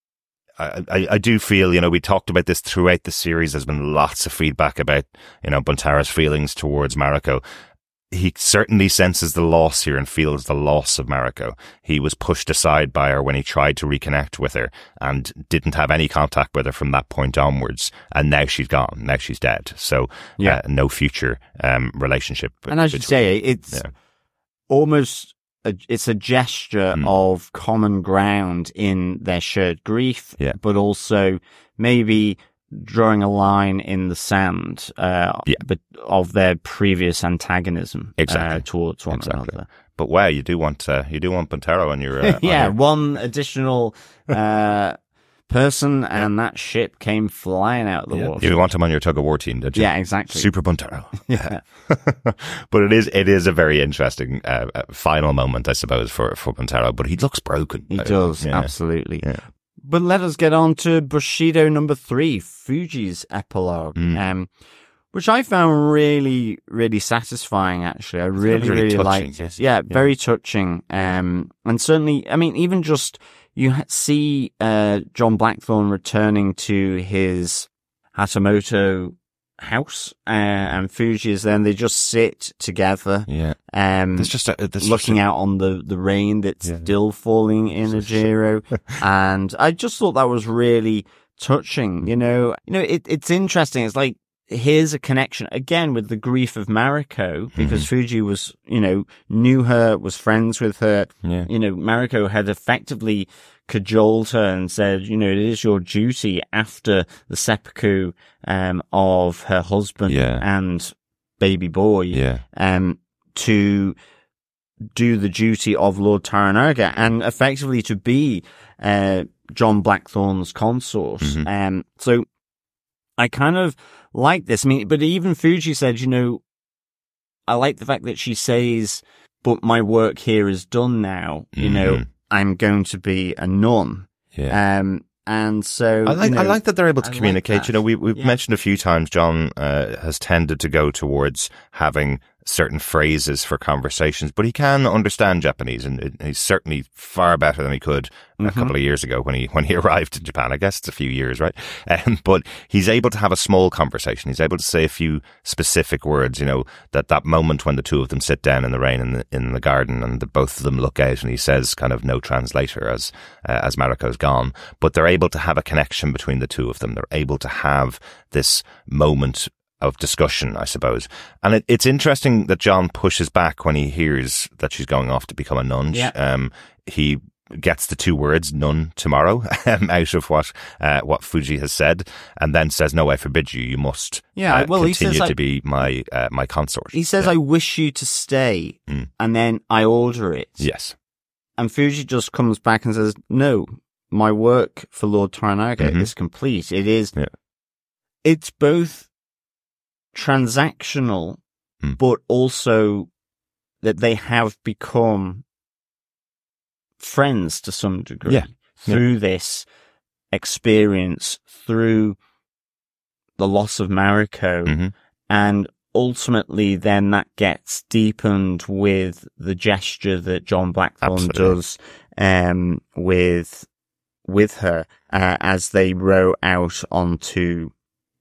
Speaker 4: I, I, I do feel, you know, we talked about this throughout the series. There's been lots of feedback about, you know, Buntaro's feelings towards Mariko. He certainly senses the loss here and feels the loss of Mariko. He was pushed aside by her when he tried to reconnect with her and didn't have any contact with her from that point onwards. And now she's gone. Now she's dead. So yeah. uh, no future um, relationship.
Speaker 1: And as you say, it's yeah. almost, a, it's a gesture mm. of common ground in their shared grief,
Speaker 4: yeah.
Speaker 1: but also maybe drawing a line in the sand uh,
Speaker 4: yeah.
Speaker 1: but of their previous antagonism
Speaker 4: exactly.
Speaker 1: uh, towards one
Speaker 4: exactly.
Speaker 1: another.
Speaker 4: but wow, you do want uh, you do want Buntero on your uh,
Speaker 1: yeah,
Speaker 4: on your...
Speaker 1: one additional uh, person, and that ship came flying out of the
Speaker 4: yeah.
Speaker 1: water.
Speaker 4: You want him on your tug of war team, did you?
Speaker 1: Yeah, exactly.
Speaker 4: Super Buntero.
Speaker 1: Yeah.
Speaker 4: But it is it is a very interesting uh, final moment, I suppose, for for Buntero. But he looks broken.
Speaker 1: He
Speaker 4: Uh,
Speaker 1: does,
Speaker 4: yeah.
Speaker 1: absolutely.
Speaker 4: Yeah.
Speaker 1: But let us get on to Bushido number three, Fuji's epilogue,
Speaker 4: Mm.
Speaker 1: um, which I found really, really satisfying, actually. I really,
Speaker 4: very
Speaker 1: really
Speaker 4: touching,
Speaker 1: liked
Speaker 4: yeah.
Speaker 1: it. Yeah, very touching. Um, and certainly, I mean, even just you ha- see uh, John Blackthorne returning to his Hatamoto house, uh, and Fuji is there, and they just sit together.
Speaker 4: Yeah.
Speaker 1: Um,
Speaker 4: There's just a, there's
Speaker 1: looking
Speaker 4: just a,
Speaker 1: out on the, the rain that's
Speaker 4: Yeah.
Speaker 1: still falling in Ajiro. And I just thought that was really touching. You know, you know, it, it's interesting. It's like, here's a connection again with the grief of Mariko, because
Speaker 4: Mm-hmm.
Speaker 1: Fuji was, you know, knew her, was friends with her.
Speaker 4: Yeah.
Speaker 1: You know, Mariko had effectively cajoled her and said, you know, it is your duty after the seppuku, um, of her husband
Speaker 4: Yeah.
Speaker 1: and baby boy,
Speaker 4: Yeah.
Speaker 1: um, to do the duty of Lord Toranaga and effectively to be, uh, John Blackthorne's consort.
Speaker 4: Mhm.
Speaker 1: Um, so I kind of like this. I mean, but even Fuji said, you know, I like the fact that she says, but my work here is done now. You know,
Speaker 4: Mhm.
Speaker 1: I'm going to be a nun.
Speaker 4: Yeah.
Speaker 1: Um, and so
Speaker 4: I like
Speaker 1: you know,
Speaker 4: I like that they're able to
Speaker 1: I like
Speaker 4: communicate.
Speaker 1: that.
Speaker 4: You know, we we've
Speaker 1: Yeah.
Speaker 4: mentioned a few times John uh, has tended to go towards having certain phrases for conversations, but he can understand Japanese, and he's certainly far better than he could a
Speaker 1: Mhm.
Speaker 4: couple of years ago when he when he arrived in Japan. I guess it's a few years, right? Um, but he's able to have a small conversation. He's able to say a few specific words. You know, that that moment when the two of them sit down in the rain in the in the garden, and the, both of them look out, and he says, kind of no translator as uh, as Mariko's gone. But they're able to have a connection between the two of them. They're able to have this moment of discussion, I suppose. And it, it's interesting that John pushes back when he hears that she's going off to become a nun.
Speaker 1: Yeah.
Speaker 4: Um, he gets the two words "nun" tomorrow um, out of what uh, what Fuji has said, and then says, "No, I forbid you. You must
Speaker 1: Yeah,
Speaker 4: uh,
Speaker 1: well, he
Speaker 4: continue
Speaker 1: says,
Speaker 4: to
Speaker 1: I-
Speaker 4: be my uh, my consort."
Speaker 1: He says,
Speaker 4: Yeah.
Speaker 1: I wish you to stay,
Speaker 4: Mm.
Speaker 1: and then I order it.
Speaker 4: Yes.
Speaker 1: And Fuji just comes back and says, no, my work for Lord Toranaga
Speaker 4: Mhm.
Speaker 1: is complete. It is,
Speaker 4: Yeah.
Speaker 1: it's both transactional,
Speaker 4: Mm.
Speaker 1: but also that they have become friends to some degree
Speaker 4: Yeah.
Speaker 1: through this experience, through the loss of Mariko.
Speaker 4: hmm
Speaker 1: And ultimately, then that gets deepened with the gesture that John Blackthorne
Speaker 4: Absolutely.
Speaker 1: does um, with with her uh, as they row out onto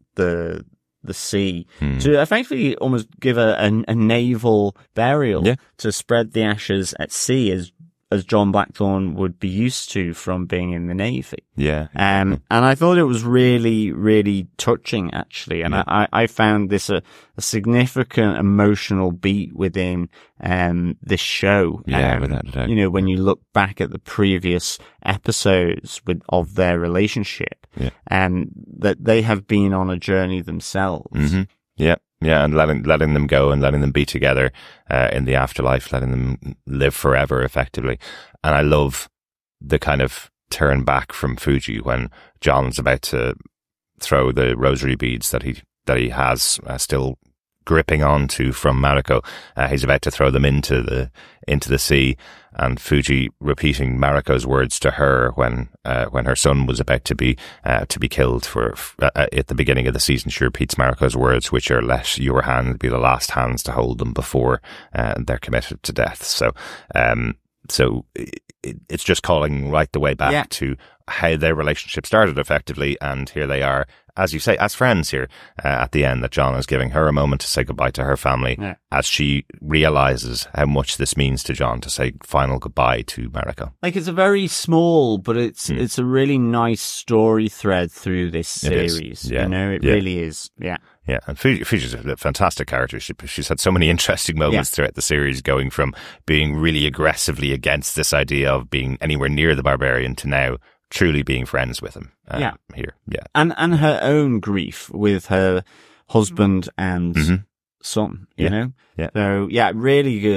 Speaker 1: the the sea
Speaker 4: Mm.
Speaker 1: to effectively almost give a, a, a naval burial
Speaker 4: Yeah.
Speaker 1: to spread the ashes at sea, as as John Blackthorne would be used to from being in the Navy.
Speaker 4: Yeah.
Speaker 1: Um, and I thought it was really, really touching, actually. And
Speaker 4: Yeah.
Speaker 1: I, I found this a, a significant emotional beat within, um, this show.
Speaker 4: Yeah,
Speaker 1: Um,
Speaker 4: without a doubt.
Speaker 1: You know, when you look back at the previous episodes with, of their relationship,
Speaker 4: Yeah.
Speaker 1: um, that they have been on a journey themselves.
Speaker 4: hmm Yeah, yeah, and letting letting them go and letting them be together uh, in the afterlife, letting them live forever, effectively. And I love the kind of turn back from Fuji when John's about to throw the rosary beads that he that he has uh, still gripping onto from Mariko. Uh, he's about to throw them into the into the sea, and Fuji repeating Mariko's words to her when uh, when her son was about to be uh, to be killed for uh, at the beginning of the season. She repeats Mariko's words, which are, "Let your hand be the last hands to hold them before uh, they're committed to death." So, um, so it, it's just calling right the way back
Speaker 1: Yeah.
Speaker 4: to how their relationship started, effectively, and here they are, as you say, as friends here uh, at the end, that John is giving her a moment to say goodbye to her family
Speaker 1: Yeah.
Speaker 4: as she realizes how much this means to John to say final goodbye to Mariko.
Speaker 1: Like, it's a very small, but it's,
Speaker 4: Hmm.
Speaker 1: it's a really nice story thread through this
Speaker 4: It is.
Speaker 1: series.
Speaker 4: Yeah.
Speaker 1: You know, it
Speaker 4: Yeah.
Speaker 1: really is. Yeah.
Speaker 4: Yeah, and Fuji, Fuji's a fantastic character. She, she's had so many interesting moments
Speaker 1: Yeah.
Speaker 4: throughout the series, going from being really aggressively against this idea of being anywhere near the barbarian to now truly being friends with him. Um,
Speaker 1: Yeah.
Speaker 4: Here, yeah.
Speaker 1: And, and her own grief with her husband and
Speaker 4: Mhm.
Speaker 1: son, you
Speaker 4: Yeah.
Speaker 1: know?
Speaker 4: Yeah.
Speaker 1: So, yeah, really good.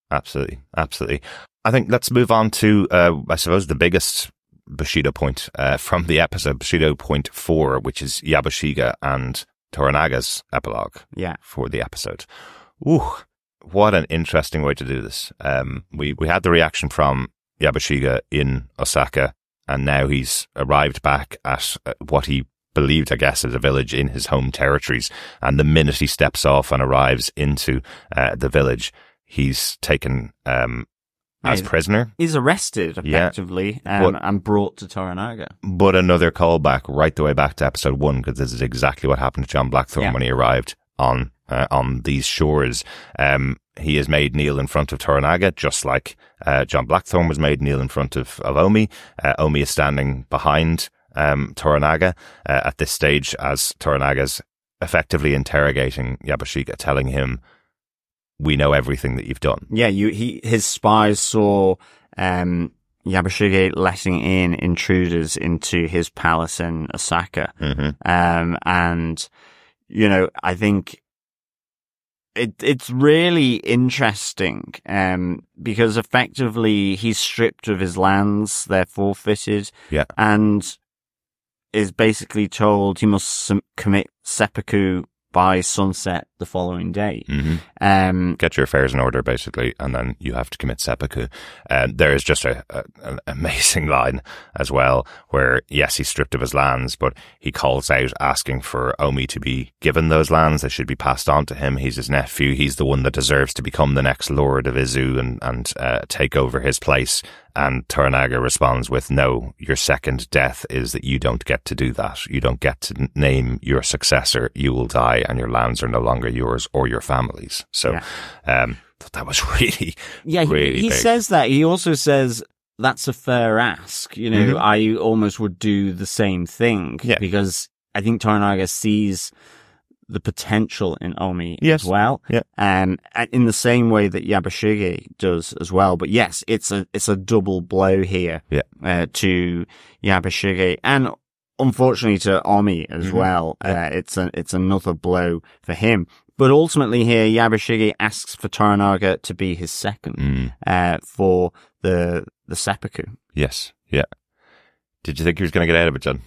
Speaker 4: Absolutely. Absolutely. I think let's move on to, uh, I suppose, the biggest Bushido point uh, from the episode, Bushido point four, which is Yabashige and Toranaga's epilogue
Speaker 1: Yeah.
Speaker 4: for the episode. Ooh, what an interesting way to do this. Um, we, we had the reaction from Yabashige in Osaka, and now he's arrived back at uh, what he believed, I guess, as a village in his home territories. And the minute he steps off and arrives into uh, the village, he's taken um, as
Speaker 1: He's-
Speaker 4: prisoner.
Speaker 1: He's arrested,
Speaker 4: Yeah.
Speaker 1: effectively, um,
Speaker 4: But-
Speaker 1: and brought to Toranaga.
Speaker 4: But another callback right the way back to episode one, because this is exactly what happened to John Blackthorne
Speaker 1: Yeah.
Speaker 4: when he arrived on uh, on these shores. Um, he is made kneel in front of Toranaga, just like uh, John Blackthorne was made kneel in front of, of Omi. Uh, Omi is standing behind um, Toranaga uh, at this stage as Toranaga's effectively interrogating Yabashige, telling him, we know everything that you've done.
Speaker 1: Yeah, you, he, his spies saw, um, Yabashige letting in intruders into his palace in Osaka.
Speaker 4: Mm-hmm.
Speaker 1: Um, and, you know, I think it, it's really interesting, um, because effectively he's stripped of his lands, they're forfeited.
Speaker 4: Yeah.
Speaker 1: And is basically told he must sum- commit seppuku by sunset the following day.
Speaker 4: Mm-hmm.
Speaker 1: Um,
Speaker 4: Get your affairs in order, basically, and then you have to commit seppuku. And there is just a, a, an amazing line as well, where, yes, he's stripped of his lands, but he calls out asking for Omi to be given those lands. They should be passed on to him. He's his nephew. He's the one that deserves to become the next lord of Izu and, and uh, take over his place. And Toranaga responds with, no, your second death is that you don't get to do that. You don't get to n- name your successor. You will die and your lands are no longer yours or your family's. So,
Speaker 1: Yeah.
Speaker 4: um, that was really,
Speaker 1: Yeah, he,
Speaker 4: really
Speaker 1: he
Speaker 4: big.
Speaker 1: says that. He also says that's a fair ask. You know,
Speaker 4: Mhm.
Speaker 1: I almost would do the same thing.
Speaker 4: Yeah.
Speaker 1: Because I think Toranaga sees the potential in Omi
Speaker 4: Yes.
Speaker 1: as well.
Speaker 4: Yeah.
Speaker 1: Um, and in the same way that Yabashige does as well. But yes, it's a, it's a double blow here.
Speaker 4: Yeah.
Speaker 1: Uh, to Yabashige and unfortunately to Omi as
Speaker 4: Mhm.
Speaker 1: well. Uh, it's a, it's another blow for him. But ultimately here, Yabashige asks for Toranaga to be his second,
Speaker 4: Mm,
Speaker 1: uh, for the, the seppuku.
Speaker 4: yes. Yeah. Did you think he was going to get out of it, John?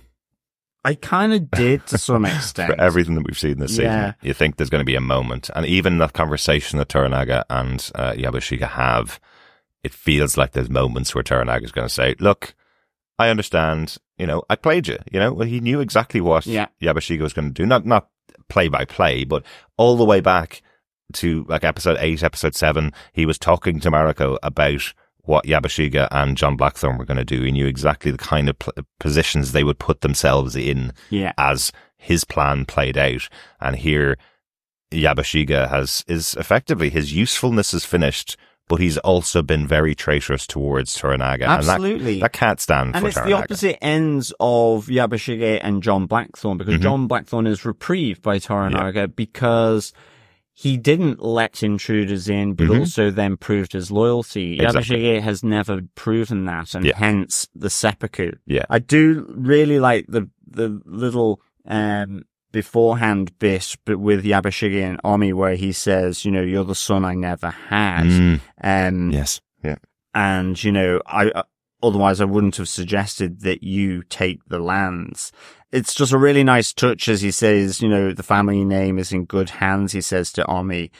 Speaker 1: I kind of did to some extent.
Speaker 4: For everything that we've seen this
Speaker 1: Yeah.
Speaker 4: season, you think there's going to be a moment. And even that conversation that Toranaga and uh, Yabashige have, it feels like there's moments where Toranaga's going to say, look, I understand, you know, I played you, you know, well, he knew exactly what
Speaker 1: Yeah.
Speaker 4: Yabashige was going to do. Not, not play by play, but all the way back to like episode eight, episode seven, he was talking to Mariko about what Yabashige and John Blackthorne were going to do. He knew exactly the kind of pl- positions they would put themselves in
Speaker 1: Yeah.
Speaker 4: as his plan played out. And here Yabashige has, is effectively, his usefulness is finished, but he's also been very traitorous towards Toranaga.
Speaker 1: Absolutely.
Speaker 4: And that, that can't stand
Speaker 1: And
Speaker 4: for
Speaker 1: it's
Speaker 4: Toranaga.
Speaker 1: the opposite ends of Yabashige and John Blackthorne, because
Speaker 4: Mhm.
Speaker 1: John Blackthorne is reprieved by Toranaga because he didn't let intruders in, but
Speaker 4: Mhm.
Speaker 1: also then proved his loyalty.
Speaker 4: Exactly.
Speaker 1: Yabashige has never proven that, and
Speaker 4: Yeah.
Speaker 1: hence the seppuku.
Speaker 4: Yeah.
Speaker 1: I do really like the the little um beforehand bit, but with Yabashige and Omi, where he says, you know, you're the son I never had.
Speaker 4: Mm,
Speaker 1: Um,
Speaker 4: yes. Yeah.
Speaker 1: and you know, I uh, otherwise I wouldn't have suggested that you take the lands. It's just a really nice touch, as he says, you know, the family name is in good hands, he says to Omi,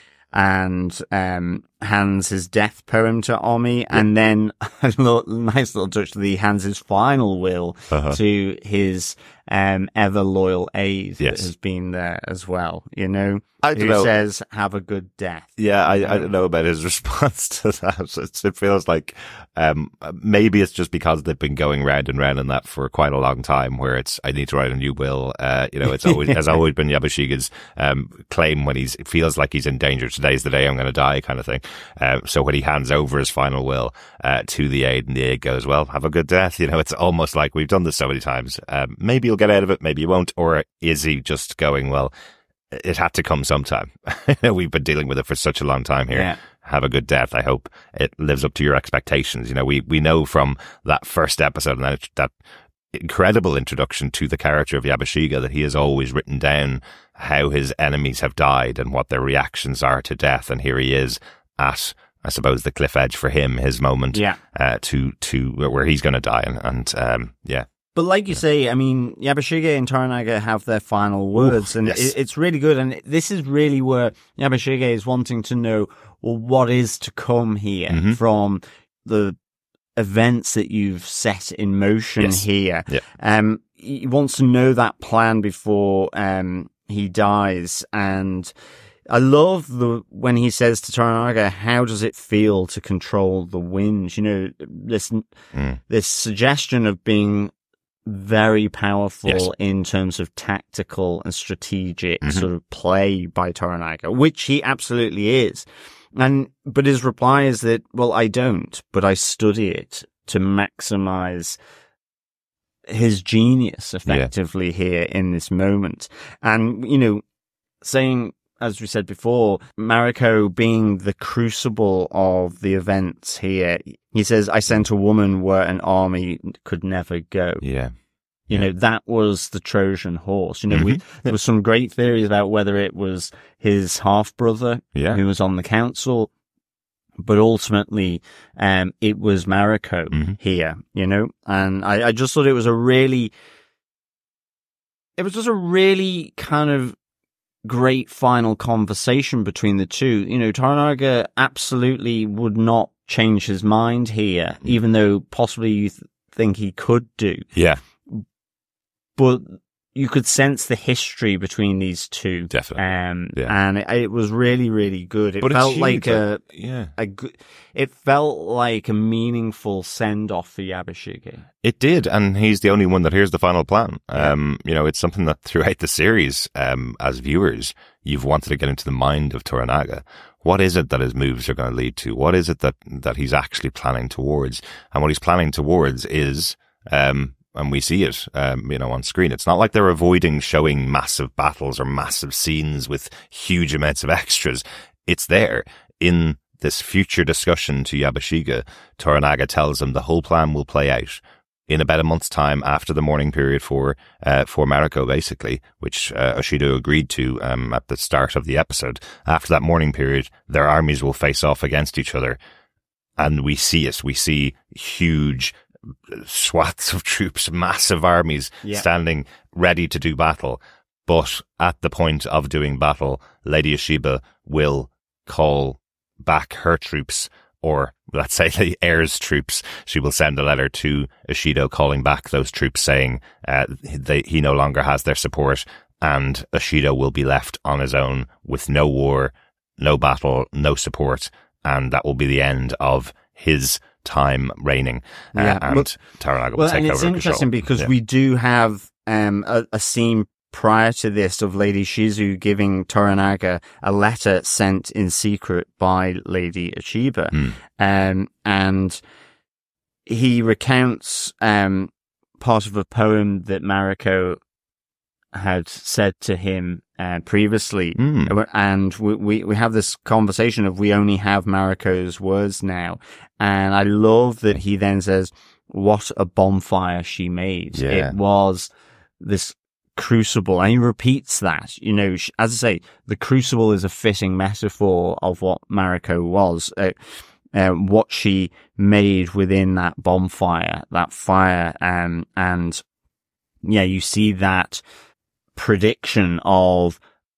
Speaker 1: and um hands his death poem to Omi, and then a little, nice little touch that he hands his final will
Speaker 4: Uh-huh.
Speaker 1: to his um ever loyal aide
Speaker 4: Yes.
Speaker 1: that has been there as well, you know,
Speaker 4: I
Speaker 1: who
Speaker 4: don't know.
Speaker 1: says, have a good death.
Speaker 4: Yeah, I, I don't know about his response to that. It's, it feels like um, maybe it's just because they've been going round and round on that for quite a long time, where it's, I need to write a new will. Uh, you know, it's always has always been Yabashige's um, claim when he's, it feels like he's in danger. Today's the day I'm going to die, kind of thing. Uh, so when he hands over his final will uh, to the aide, and the aide goes, well, have a good death. You know, it's almost like we've done this so many times. Um, maybe you'll get out of it, maybe you won't. Or is he just going, well, it had to come sometime. We've been dealing with it for such a long time here.
Speaker 1: Yeah.
Speaker 4: Have a good death. I hope it lives up to your expectations. You know, we, we know from that first episode and that, that incredible introduction to the character of Yabashige that he has always written down how his enemies have died and what their reactions are to death. And here he is at I suppose, the cliff edge for him, his moment,
Speaker 1: Yeah.
Speaker 4: uh, to to where he's going to die, and, and um, yeah.
Speaker 1: But like you say, I mean, Yabashige and Toranaga have their final words,
Speaker 4: Ooh,
Speaker 1: and
Speaker 4: yes.
Speaker 1: it, it's really good. And this is really where Yabashige is wanting to know, well, what is to come here
Speaker 4: Mhm.
Speaker 1: from the events that you've set in motion
Speaker 4: Yes.
Speaker 1: here.
Speaker 4: Yeah.
Speaker 1: Um, he wants to know that plan before um he dies, and I love the when he says to Toranaga, "How does it feel to control the wind?" You know, this
Speaker 4: Mm.
Speaker 1: this suggestion of being very powerful
Speaker 4: Yes.
Speaker 1: in terms of tactical and strategic
Speaker 4: Mhm.
Speaker 1: sort of play by Toranaga, which he absolutely is. And but his reply is that, well, I don't, but I study it to maximize his genius effectively yeah. here in this moment. And, you know, saying, as we said before, Mariko being the crucible of the events here, he says, I sent a woman where an army could never go.
Speaker 4: Yeah.
Speaker 1: You
Speaker 4: yeah.
Speaker 1: know, that was the Trojan horse. You know,
Speaker 4: Mm-hmm.
Speaker 1: we, there was some great theories about whether it was his half-brother
Speaker 4: yeah.
Speaker 1: who was on the council, but ultimately, um, it was Mariko
Speaker 4: mm-hmm.
Speaker 1: here, you know, and I, I just thought it was a really, it was just a really kind of great final conversation between the two. You know, Toranaga absolutely would not change his mind here, mm-hmm. even though possibly you th- think he could do.
Speaker 4: Yeah.
Speaker 1: But you could sense the history between these two.
Speaker 4: Definitely.
Speaker 1: Um,
Speaker 4: yeah.
Speaker 1: And it, it was really, really good. It
Speaker 4: but
Speaker 1: felt like a,
Speaker 4: yeah.
Speaker 1: a good, it felt like a meaningful send off for Yabashige.
Speaker 4: It did. And he's the only one that hears the final plan. Yeah. Um, you know, it's something that throughout the series, um, as viewers, you've wanted to get into the mind of Toranaga. What is it that his moves are going to lead to? What is it that, that he's actually planning towards? And what he's planning towards is, um, and we see it, um, you know, on screen. It's not like they're avoiding showing massive battles or massive scenes with huge amounts of extras. It's there in this future discussion to Yabashige. Toranaga tells him the whole plan will play out in about a month's time after the mourning period for, uh, for Mariko, basically, which, uh, Oshido agreed to, um, at the start of the episode. After that mourning period, their armies will face off against each other. And we see it. We see huge swaths of troops, massive armies yeah. standing ready to do battle. But at the point of doing battle, Lady Oshiba will call back her troops, or let's say the heir's troops. She will send a letter to Oshido calling back those troops, saying uh, they, he no longer has their support, and Oshido will be left on his own with no war, no battle, no support, and that will be the end of his time reigning, uh,
Speaker 1: yeah.
Speaker 4: and
Speaker 1: but,
Speaker 4: Toranaga will
Speaker 1: well,
Speaker 4: take
Speaker 1: and
Speaker 4: over
Speaker 1: it's interesting
Speaker 4: control.
Speaker 1: because
Speaker 4: yeah.
Speaker 1: we do have um, a, a scene prior to this of Lady Shizu giving Toranaga a letter sent in secret by Lady Oshiba,
Speaker 4: mm.
Speaker 1: um, and he recounts um, part of a poem that Mariko had said to him uh, previously,
Speaker 4: mm.
Speaker 1: and we, we we have this conversation of we only have Mariko's words now, and I love that he then says, "What a bonfire she made!
Speaker 4: Yeah.
Speaker 1: It was this crucible," and he repeats that. You know, as I say, the crucible is a fitting metaphor of what Mariko was. Uh, uh, what she made within that bonfire, that fire, um, and yeah, you see that prediction of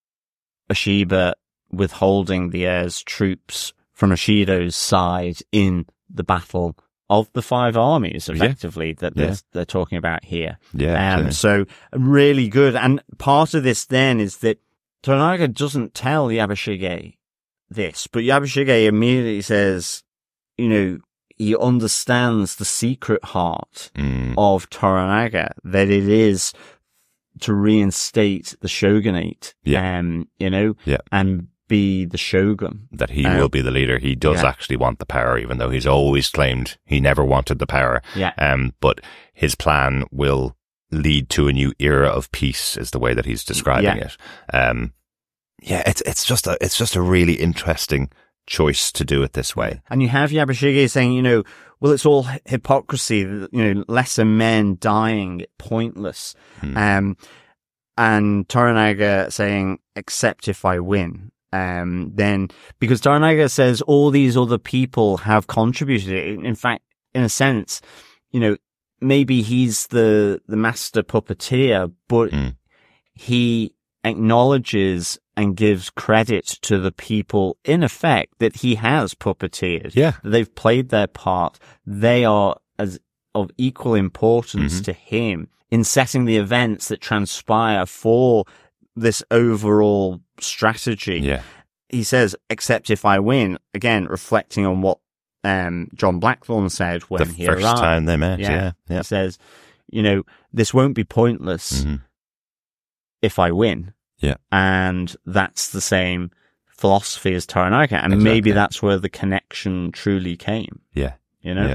Speaker 1: Oshiba withholding the heir's troops from Oshido's side in the battle of the five armies, effectively, yeah. that they're, yeah. they're talking about here.
Speaker 4: Yeah.
Speaker 1: Um, so really good. And part of this then is that Toranaga doesn't tell Yabashige this, but Yabashige immediately says, you know, he understands the secret heart
Speaker 4: mm.
Speaker 1: of Toranaga, that it is to reinstate the shogunate,
Speaker 4: yeah.
Speaker 1: um, you know,
Speaker 4: yeah.
Speaker 1: and be the shogun.
Speaker 4: That he
Speaker 1: um,
Speaker 4: will be the leader. He does
Speaker 1: yeah.
Speaker 4: actually want the power, even though he's always claimed he never wanted the power.
Speaker 1: Yeah.
Speaker 4: Um, but his plan will lead to a new era of peace, is the way that he's describing
Speaker 1: yeah.
Speaker 4: it. Um, yeah, it's it's just a it's just a really interesting choice to do it this way.
Speaker 1: And you have Yabashige saying, you know, well, it's all hypocrisy, you know, lesser men dying, pointless.
Speaker 4: Hmm.
Speaker 1: Um, and Toranaga saying, except if I win. um, then, because Toranaga says all these other people have contributed. In fact, in a sense, you know, maybe he's the, the master puppeteer, but mm. he acknowledges and gives credit to the people, in effect, that he has puppeteered.
Speaker 4: Yeah.
Speaker 1: They've played their part. They are as of equal importance mm-hmm. to him in setting the events that transpire for this overall strategy.
Speaker 4: Yeah.
Speaker 1: He says, except if I win, again, reflecting on what um, John Blackthorne said when
Speaker 4: the
Speaker 1: he
Speaker 4: first
Speaker 1: arrived.
Speaker 4: time they met.
Speaker 1: Yeah.
Speaker 4: Yeah. yeah.
Speaker 1: He says, you know, this won't be pointless
Speaker 4: mm-hmm. if
Speaker 1: I win.
Speaker 4: Yeah.
Speaker 1: And that's the same philosophy as Toranaga. And
Speaker 4: exactly.
Speaker 1: maybe that's where the connection truly came.
Speaker 4: Yeah.
Speaker 1: You know?
Speaker 4: Yeah.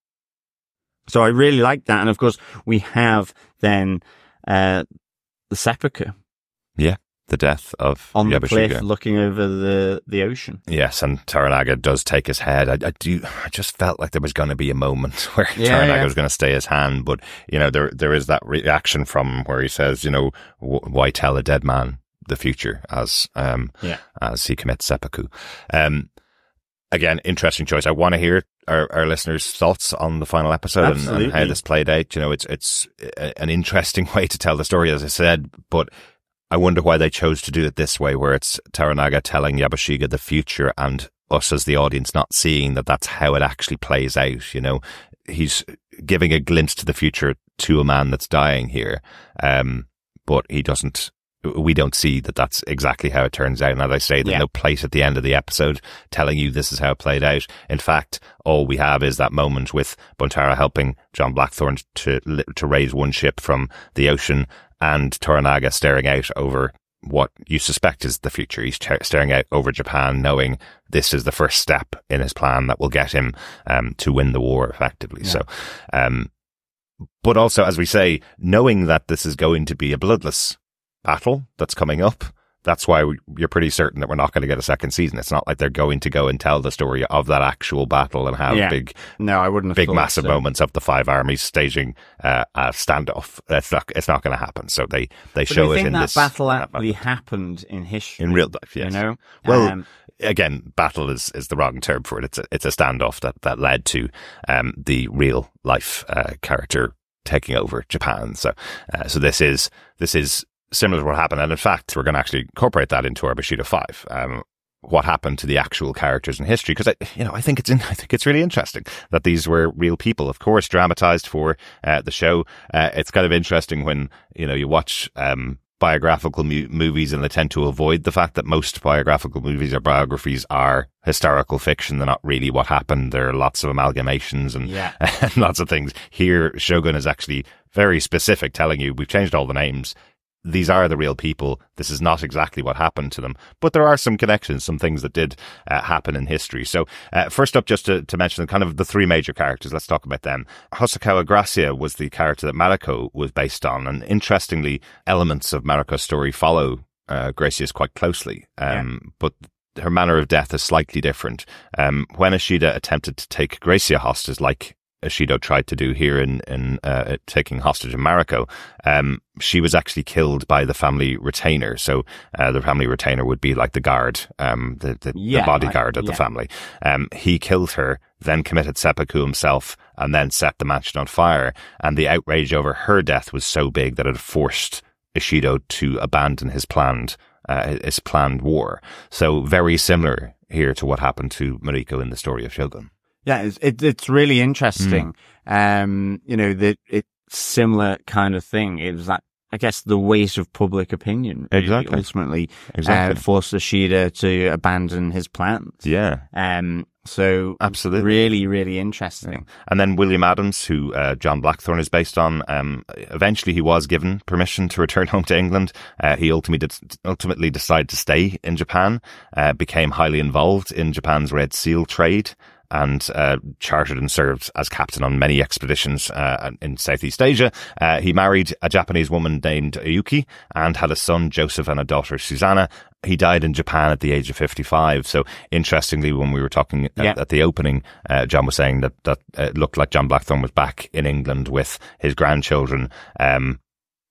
Speaker 1: So I really like that. And of course, we have then uh, the seppuku.
Speaker 4: Yeah. The death of
Speaker 1: on the
Speaker 4: Yabashige.
Speaker 1: cliff looking over the, the ocean.
Speaker 4: Yes, and Toranaga does take his head. I, I do. I just felt like there was going to be a moment where
Speaker 1: yeah,
Speaker 4: Toranaga
Speaker 1: yeah.
Speaker 4: was going to stay his hand, but you know, there there is that reaction from him where he says, you know, why tell a dead man the future as um
Speaker 1: yeah.
Speaker 4: as he commits seppuku. Um, again, interesting choice. I want to hear our, our listeners' thoughts on the final episode and, and how this played out. You know, it's it's a, an interesting way to tell the story, as I said, but I wonder why they chose to do it this way, where it's Toranaga telling Yabashige the future and us as the audience not seeing that that's how it actually plays out. You know, he's giving a glimpse to the future to a man that's dying here. Um, but he doesn't, we don't see that that's exactly how it turns out. And as I say, there's
Speaker 1: yeah.
Speaker 4: no place at the end of the episode telling you this is how it played out. In fact, all we have is that moment with Buntara helping John Blackthorne to, to raise one ship from the ocean, and Toranaga staring out over what you suspect is the future. He's t- staring out over Japan, knowing this is the first step in his plan that will get him um, to win the war effectively. Yeah. So, um, but also, as we say, knowing that this is going to be a bloodless battle that's coming up, that's why we, you're pretty certain that we're not going to get a second season. It's not like they're going to go and tell the story of that actual battle and have
Speaker 1: yeah.
Speaker 4: big,
Speaker 1: no, I wouldn't have
Speaker 4: big massive
Speaker 1: so.
Speaker 4: moments of the five armies staging uh, a standoff. That's not, it's not going to happen. So they, they
Speaker 1: but
Speaker 4: show
Speaker 1: do you
Speaker 4: it
Speaker 1: think
Speaker 4: in
Speaker 1: that
Speaker 4: this
Speaker 1: battle actually happened in history,
Speaker 4: in real life. Yes.
Speaker 1: You know,
Speaker 4: well,
Speaker 1: um,
Speaker 4: again, battle is, is the wrong term for it. It's a, it's a standoff that, that led to um, the real life uh, character taking over Japan. So, uh, so this is this is. similar to what happened, and in fact, we're going to actually incorporate that into our Bushido Five. Um, what happened to the actual characters in history? Because I, you know, I think it's in, I think it's really interesting that these were real people. Of course, dramatized for uh, the show. Uh, it's kind of interesting when you know you watch um, biographical mu- movies, and they tend to avoid the fact that most biographical movies or biographies are historical fiction. They're not really what happened. There are lots of amalgamations and,
Speaker 1: yeah.
Speaker 4: and lots of things. Here, Shogun is actually very specific, telling you we've changed all the names. These are the real people. This is not exactly what happened to them, but there are some connections, some things that did uh, happen in history. So uh, first up, just to, to mention kind of the three major characters, let's talk about them. Hosokawa Gracia was the character that Mariko was based on, and interestingly, elements of Mariko's story follow uh, Gracia's quite closely, um, yeah. but her manner of death is slightly different. Um, when Ishida attempted to take Gracia hostage, like Ishido tried to do here in, in uh, taking hostage of Mariko, um, she was actually killed by the family retainer. So uh, the family retainer would be like the guard, um, the, the,
Speaker 1: yeah,
Speaker 4: the bodyguard
Speaker 1: I,
Speaker 4: of
Speaker 1: yeah.
Speaker 4: the family. Um, he killed her, then committed seppuku himself, and then set the mansion on fire. And the outrage over her death was so big that it forced Ishido to abandon his planned, uh, his planned war. So very similar here to what happened to Mariko in the story of Shogun.
Speaker 1: Yeah, it's, it, it's really interesting. Mm. Um, you know, that it's similar kind of thing. It was that, I guess, the weight of public opinion really
Speaker 4: exactly.
Speaker 1: ultimately
Speaker 4: exactly.
Speaker 1: uh, forced Ishida to abandon his plans.
Speaker 4: Yeah.
Speaker 1: Um, so
Speaker 4: absolutely,
Speaker 1: really, really interesting.
Speaker 4: Yeah. And then William Adams, who uh, John Blackthorne is based on, um, eventually he was given permission to return home to England. Uh, he ultimately did, ultimately decided to stay in Japan, uh, became highly involved in Japan's Red Seal trade, and uh, chartered and served as captain on many expeditions uh, in Southeast Asia. Uh, he married a Japanese woman named Ayuki and had a son, Joseph, and a daughter, Susanna. He died in Japan at the age of fifty-five. So interestingly, when we were talking at,
Speaker 1: yeah.
Speaker 4: at the opening, uh, John was saying that, that it looked like John Blackthorne was back in England with his grandchildren. Um,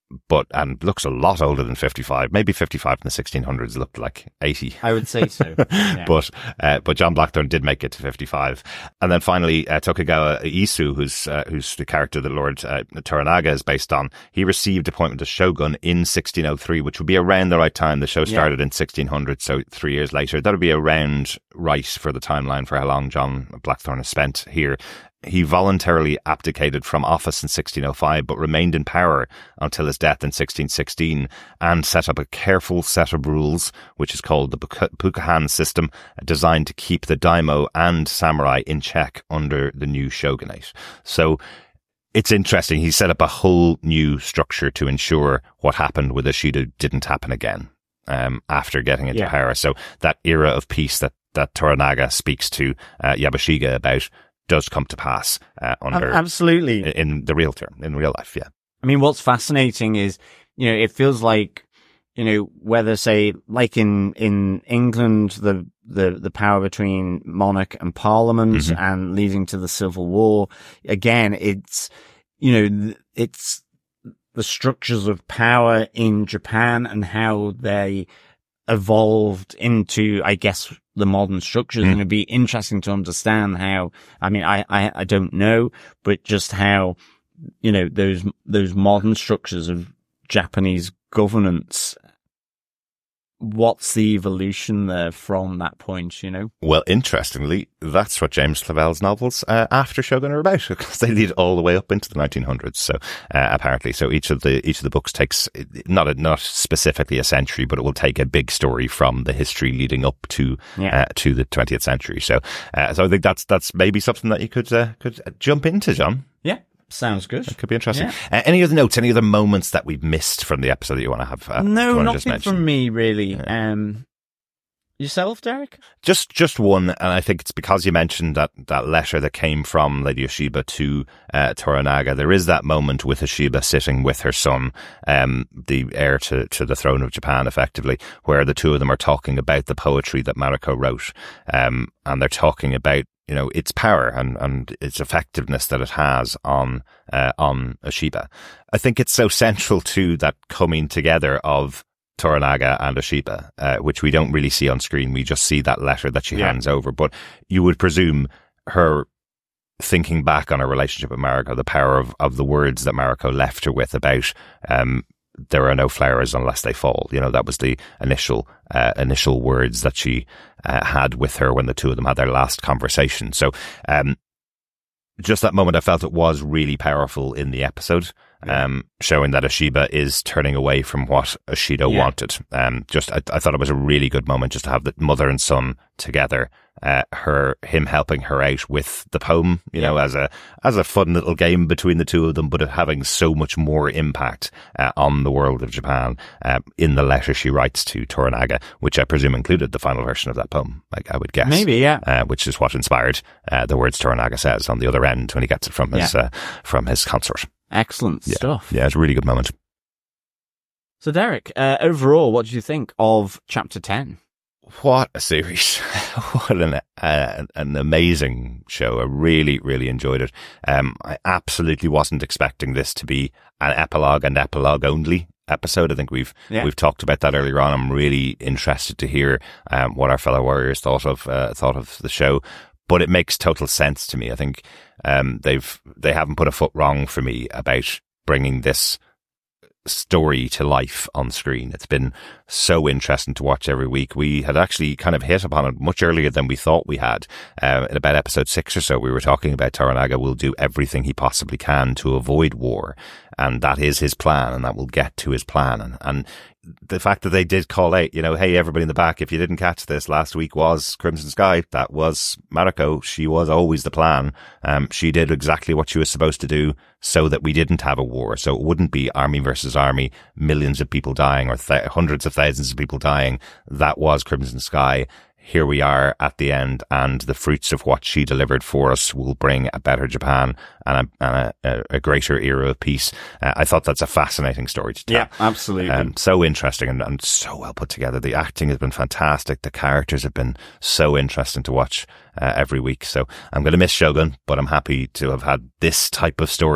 Speaker 4: but and looks a lot older than fifty-five. Maybe fifty-five in the sixteen hundreds looked like eighty.
Speaker 1: I would say so. Yeah.
Speaker 4: but uh, but John Blackthorne did make it to fifty-five. And then finally, uh, Tokugawa Ieyasu, who's uh, who's the character that Lord uh, Toranaga is based on, he received appointment as shogun in sixteen oh three, which would be around the right time. The show started yeah. in sixteen hundred, so three years later. That would be around right for the timeline for how long John Blackthorne has spent here. He voluntarily abdicated from office in sixteen oh five, but remained in power until his death in sixteen sixteen, and set up a careful set of rules, which is called the Pukuhan system, designed to keep the daimyo and samurai in check under the new shogunate. So it's interesting. He set up a whole new structure to ensure what happened with Ishida didn't happen again um, after getting into yeah. power. So that era of peace that, that Toranaga speaks to uh, Yabashige about does come to pass uh, under
Speaker 1: absolutely
Speaker 4: in, in the real term, in real life. Yeah.
Speaker 1: I mean, what's fascinating is, you know, it feels like, you know, whether say like in, in England, the, the, the power between monarch and parliament mm-hmm. and leading to the Civil War, again, it's, you know, it's the structures of power in Japan and how they evolved into, I guess, the modern structures. Mm. And it'd be interesting to understand how, I mean, I, I, I don't know, but just how, you know, those, those modern structures of Japanese governance, what's the evolution there from that point, you know?
Speaker 4: Well, interestingly, that's what James Clavell's novels uh, after Shogun are about, because they lead all the way up into the nineteen hundreds. So uh, apparently, so each of the each of the books takes not a, not specifically a century, but it will take a big story from the history leading up to yeah. uh, to the twentieth century. So, uh, so I think that's that's maybe something that you could uh, could jump into, John.
Speaker 1: Yeah. Sounds good.
Speaker 4: That could be interesting.
Speaker 1: Yeah.
Speaker 4: Uh, any other notes, any other moments that we've missed from the episode that you want to have? Uh,
Speaker 1: no, nothing from me, really. Yeah. Um, yourself, Derek?
Speaker 4: Just just one, and I think it's because you mentioned that, that letter that came from Lady Ishiba to uh, Toranaga. There is that moment with Ishiba sitting with her son, um, the heir to, to the throne of Japan, effectively, where the two of them are talking about the poetry that Mariko wrote, um, and they're talking about, you know, its power and, and its effectiveness that it has on, uh, on Ishiba. I think it's so central to that coming together of Toranaga and Ishiba, uh, which we don't really see on screen. We just see that letter that she yeah. hands over. But you would presume her thinking back on her relationship with Mariko, the power of, of the words that Mariko left her with about, um, there are no flowers unless they fall. You know, that was the initial, uh, initial words that she, uh, had with her when the two of them had their last conversation. So, um, just that moment, I felt it was really powerful in the episode, yeah. um, showing that Ishiba is turning away from what Ishido yeah. wanted. Um, just, I, I thought it was a really good moment just to have the mother and son together. Uh, her, him helping her out with the poem, you yeah. know, as a, as a fun little game between the two of them, but it having so much more impact, uh, on the world of Japan, uh, in the letter she writes to Toranaga, which I presume included the final version of that poem, like I would guess.
Speaker 1: Maybe, yeah.
Speaker 4: Uh, which is what inspired, uh, the words Toranaga says on the other end when he gets it from his, yeah. uh, from his consort.
Speaker 1: Excellent
Speaker 4: yeah.
Speaker 1: stuff.
Speaker 4: Yeah, it's a really good moment.
Speaker 1: So Derek, uh, overall, what did you think of chapter ten?
Speaker 4: What a series. What an, uh, an amazing show. I really, really enjoyed it. Um, I absolutely wasn't expecting this to be an epilogue and epilogue only episode. I think we've, yeah. we've talked about that earlier on. I'm really interested to hear, um, what our fellow warriors thought of, uh, thought of the show, but it makes total sense to me. I think, um, they've, they haven't put a foot wrong for me about bringing this story to life on screen. It's been so interesting to watch every week. We had actually kind of hit upon it much earlier than we thought we had. Uh, in about episode six or so, we were talking about Toranaga will do everything he possibly can to avoid war. And that is his plan, and that will get to his plan. And, and the fact that they did call out, you know, hey, everybody in the back, if you didn't catch this, last week was Crimson Sky. That was Mariko. She was always the plan. Um, she did exactly what she was supposed to do so that we didn't have a war. So it wouldn't be army versus army, millions of people dying or th- hundreds of thousands of people dying. That was Crimson Sky. Here we are at the end, and the fruits of what she delivered for us will bring a better Japan and a, and a, a greater era of peace. Uh, I thought that's a fascinating story to tell.
Speaker 1: Yeah, absolutely.
Speaker 4: Um, so interesting and, and so well put together. The acting has been fantastic. The characters have been so interesting to watch uh, every week. So I'm going to miss Shogun, but I'm happy to have had this type of story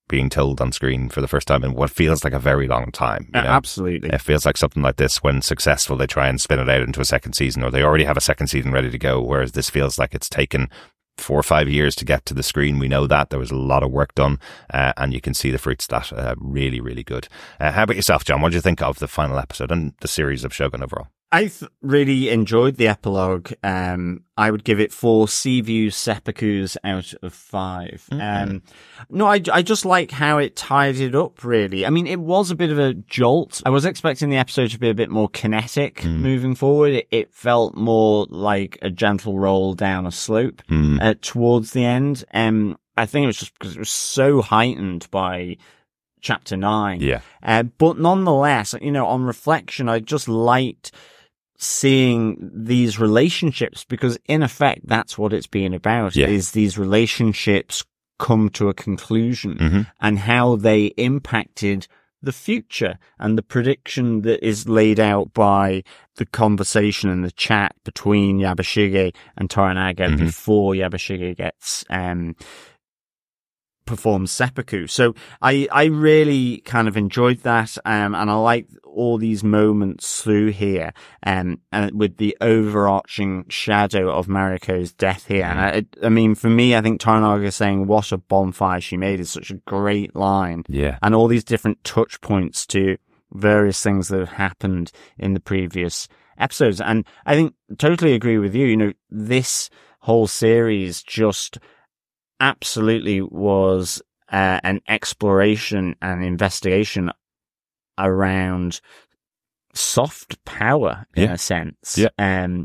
Speaker 4: being told on screen for the first time in what feels like a very long time. You know?
Speaker 1: Uh, absolutely.
Speaker 4: It feels like something like this, when successful, they try and spin it out into a second season, or they already have a second season ready to go, whereas this feels like it's taken four or five years to get to the screen. We know that. There was a lot of work done, uh, and you can see the fruits of that. Uh, really, really good. Uh, how about yourself, John? What did you think of the final episode and the series of Shogun overall?
Speaker 1: I th- really enjoyed the epilogue. Um, I would give it four Seaview seppukus out of five. Mm-hmm. Um, no, I, I just like how it tied it up, really. I mean, it was a bit of a jolt. I was expecting the episode to be a bit more kinetic mm. moving forward. It, it felt more like a gentle roll down a slope mm. uh, towards the end. Um, I think it was just because it was so heightened by chapter nine.
Speaker 4: Yeah.
Speaker 1: Uh, but nonetheless, you know, on reflection, I just liked seeing these relationships, because in effect that's what it's been about, yeah. is these relationships come to a conclusion mm-hmm. and how they impacted the future, and the prediction that is laid out by the conversation and the chat between Yabashige and Toranaga mm-hmm. before Yabashige gets um performs seppuku. So I, I really kind of enjoyed that, um, and I like all these moments through here, um, and with the overarching shadow of Mariko's death here. And I, I mean, for me, I think Toranaga saying "what a bonfire she made" is such a great line.
Speaker 4: Yeah.
Speaker 1: And all these different touch points to various things that have happened in the previous episodes. And I think totally agree with you. You know, this whole series just absolutely was uh, an exploration and investigation around soft power in
Speaker 4: yeah.
Speaker 1: a sense,
Speaker 4: yeah.
Speaker 1: um,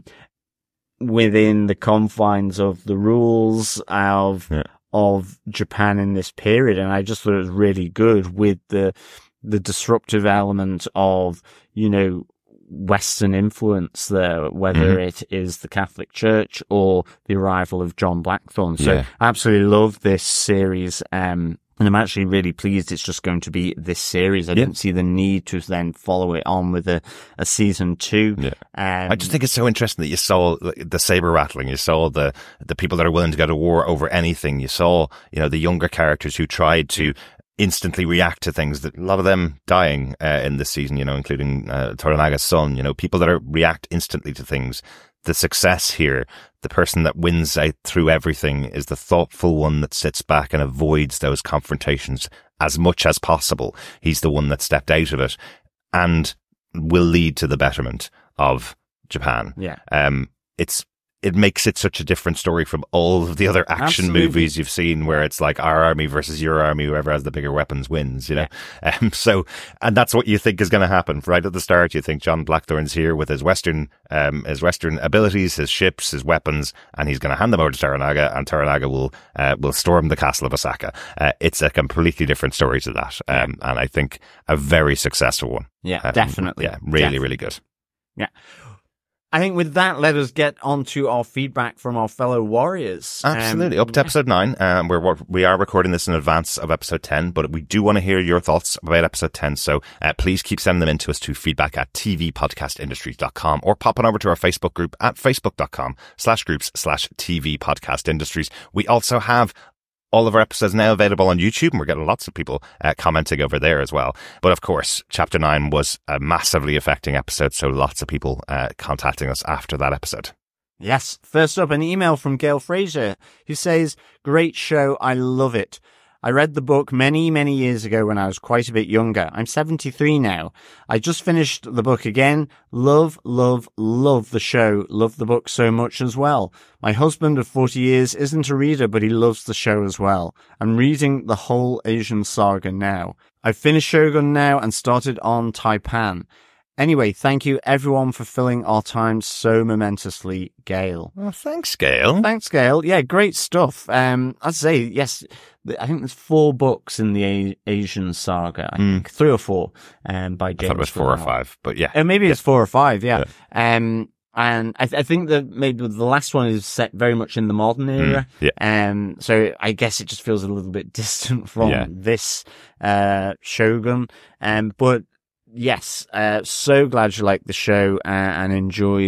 Speaker 1: within the confines of the rules of
Speaker 4: yeah.
Speaker 1: of Japan in this period. And I just thought it was really good with the the disruptive element of, you know, Western influence there, whether mm-hmm. it is the Catholic Church or the arrival of John Blackthorne. So
Speaker 4: yeah.
Speaker 1: I absolutely love this series. Um, and I'm actually really pleased it's just going to be this series. I yeah. didn't see the need to then follow it on with a, a season two.
Speaker 4: Yeah.
Speaker 1: Um,
Speaker 4: I just think it's so interesting that you saw the saber rattling. You saw the, the people that are willing to go to war over anything. You saw, you know, the younger characters who tried to instantly react to things, that a lot of them dying uh, in this season, you know, including uh, Toranaga's son, you know, people that are react instantly to things. The success here, the person that wins out through everything, is the thoughtful one that sits back and avoids those confrontations as much as possible. He's the one that stepped out of it and will lead to the betterment of Japan.
Speaker 1: Yeah.
Speaker 4: Um, it's, it makes it such a different story from all of the other action
Speaker 1: Absolutely.
Speaker 4: movies you've seen, where it's like our army versus your army, whoever has the bigger weapons wins, you know? Yeah. Um, so, and that's what you think is going to happen right at the start. You think John Blackthorne's here with his Western, um, his Western abilities, his ships, his weapons, and he's going to hand them over to Toranaga, and Toranaga will, uh, will storm the castle of Osaka. Uh, it's a completely different story to that. Um, and I think a very successful one.
Speaker 1: Yeah,
Speaker 4: um,
Speaker 1: definitely.
Speaker 4: Yeah, really,
Speaker 1: definitely.
Speaker 4: really good.
Speaker 1: Yeah. I think with that, let us get on to our feedback from our fellow warriors.
Speaker 4: Absolutely.
Speaker 1: Um,
Speaker 4: Up to episode nine. Um, we're, we are recording this in advance of episode ten, but we do want to hear your thoughts about episode ten. So uh, please keep sending them in to us to feedback at t v podcast industries dot com, or pop on over to our Facebook group at facebook.com slash groups slash TV podcast industries. We also have all of our episodes now available on YouTube, and we're getting lots of people uh, commenting over there as well. But of course, chapter nine was a massively affecting episode, so lots of people uh, contacting us after that episode.
Speaker 1: Yes. First up, an email from Gail Fraser, who says, "Great show. I love it. I read the book many, many years ago when I was quite a bit younger. I'm seventy-three now. I just finished the book again. Love, love, love the show. Love the book so much as well. My husband of forty years isn't a reader, but he loves the show as well. I'm reading the whole Asian saga now. I've finished Shogun now and started on Taipan. Anyway, thank you everyone for filling our time so momentously, Gail."
Speaker 4: Well, thanks, Gail.
Speaker 1: Thanks, Gail. Yeah, great stuff. Um, I'd say, yes, I think there's four books in the A- Asian saga. I think three or four, um, by James.
Speaker 4: I thought it was four or five, but yeah.
Speaker 1: Uh, maybe
Speaker 4: yeah.
Speaker 1: it's four or five, yeah.
Speaker 4: yeah.
Speaker 1: Um, and I, th- I think that maybe the last one is set very much in the modern era.
Speaker 4: Mm, yeah.
Speaker 1: Um, so I guess it just feels a little bit distant from
Speaker 4: yeah.
Speaker 1: this, uh, Shogun. Um, but yes, uh, so glad you liked the show uh, and enjoyed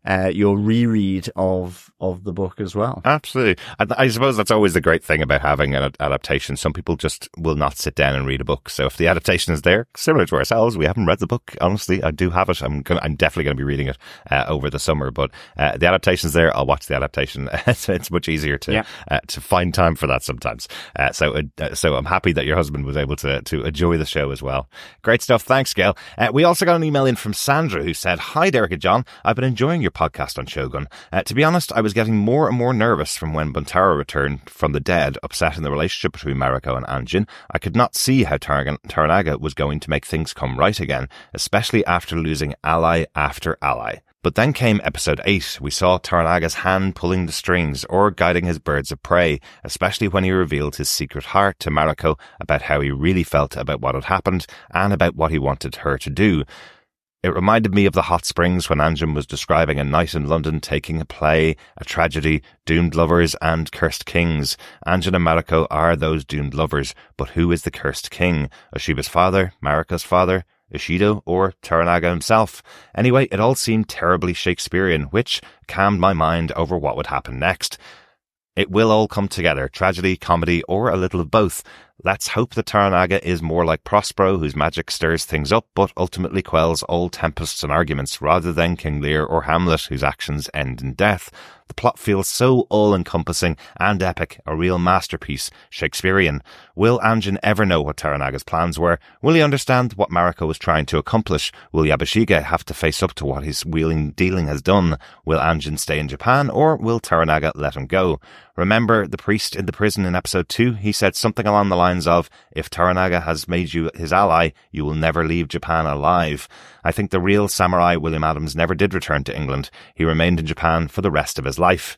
Speaker 1: uh, your reread of of the book as well.
Speaker 4: Absolutely. And I suppose that's always the great thing about having an adaptation. Some people just will not sit down and read a book. So if the adaptation is there, similar to ourselves, we haven't read the book. Honestly, I do have it. I'm gonna, I'm definitely going to be reading it uh, over the summer. But uh, the adaptation's there. I'll watch the adaptation. it's, it's much easier to yeah. uh, to find time for that sometimes. Uh, so uh, so I'm happy that your husband was able to to enjoy the show as well. Great stuff. Thanks, Gail. Uh, we also got an email in from Sandra who said, "Hi, Derek and John. I've been enjoying your podcast on Shogun. Uh, to be honest, I was getting more and more nervous from when Buntaro returned from the dead, upsetting the relationship between Mariko and Anjin. I could not see how Tar- Toranaga was going to make things come right again, especially after losing ally after ally. But then came episode eight. We saw Toranaga's hand pulling the strings or guiding his birds of prey, especially when he revealed his secret heart to Mariko about how he really felt about what had happened and about what he wanted her to do. It reminded me of the hot springs when Anjin was describing a night in London taking a play, a tragedy, doomed lovers and cursed kings. Anjin and Mariko are those doomed lovers, but who is the cursed king? Oshiba's father? Mariko's father? Ishido or Toranaga himself? Anyway, it all seemed terribly Shakespearean, which calmed my mind over what would happen next. It will all come together, tragedy, comedy, or a little of both. Let's hope that Toranaga is more like Prospero, whose magic stirs things up, but ultimately quells all tempests and arguments, rather than King Lear or Hamlet, whose actions end in death. The plot feels so all-encompassing and epic, a real masterpiece, Shakespearean. Will Anjin ever know what Toranaga's plans were? Will he understand what Mariko was trying to accomplish? Will Yabashige have to face up to what his wheeling dealing has done? Will Anjin stay in Japan, or will Toranaga let him go? Remember the priest in the prison in episode two? He said something along the lines of, if Toranaga has made you his ally, you will never leave Japan alive. I think the real samurai William Adams never did return to England. He remained in Japan for the rest of his life.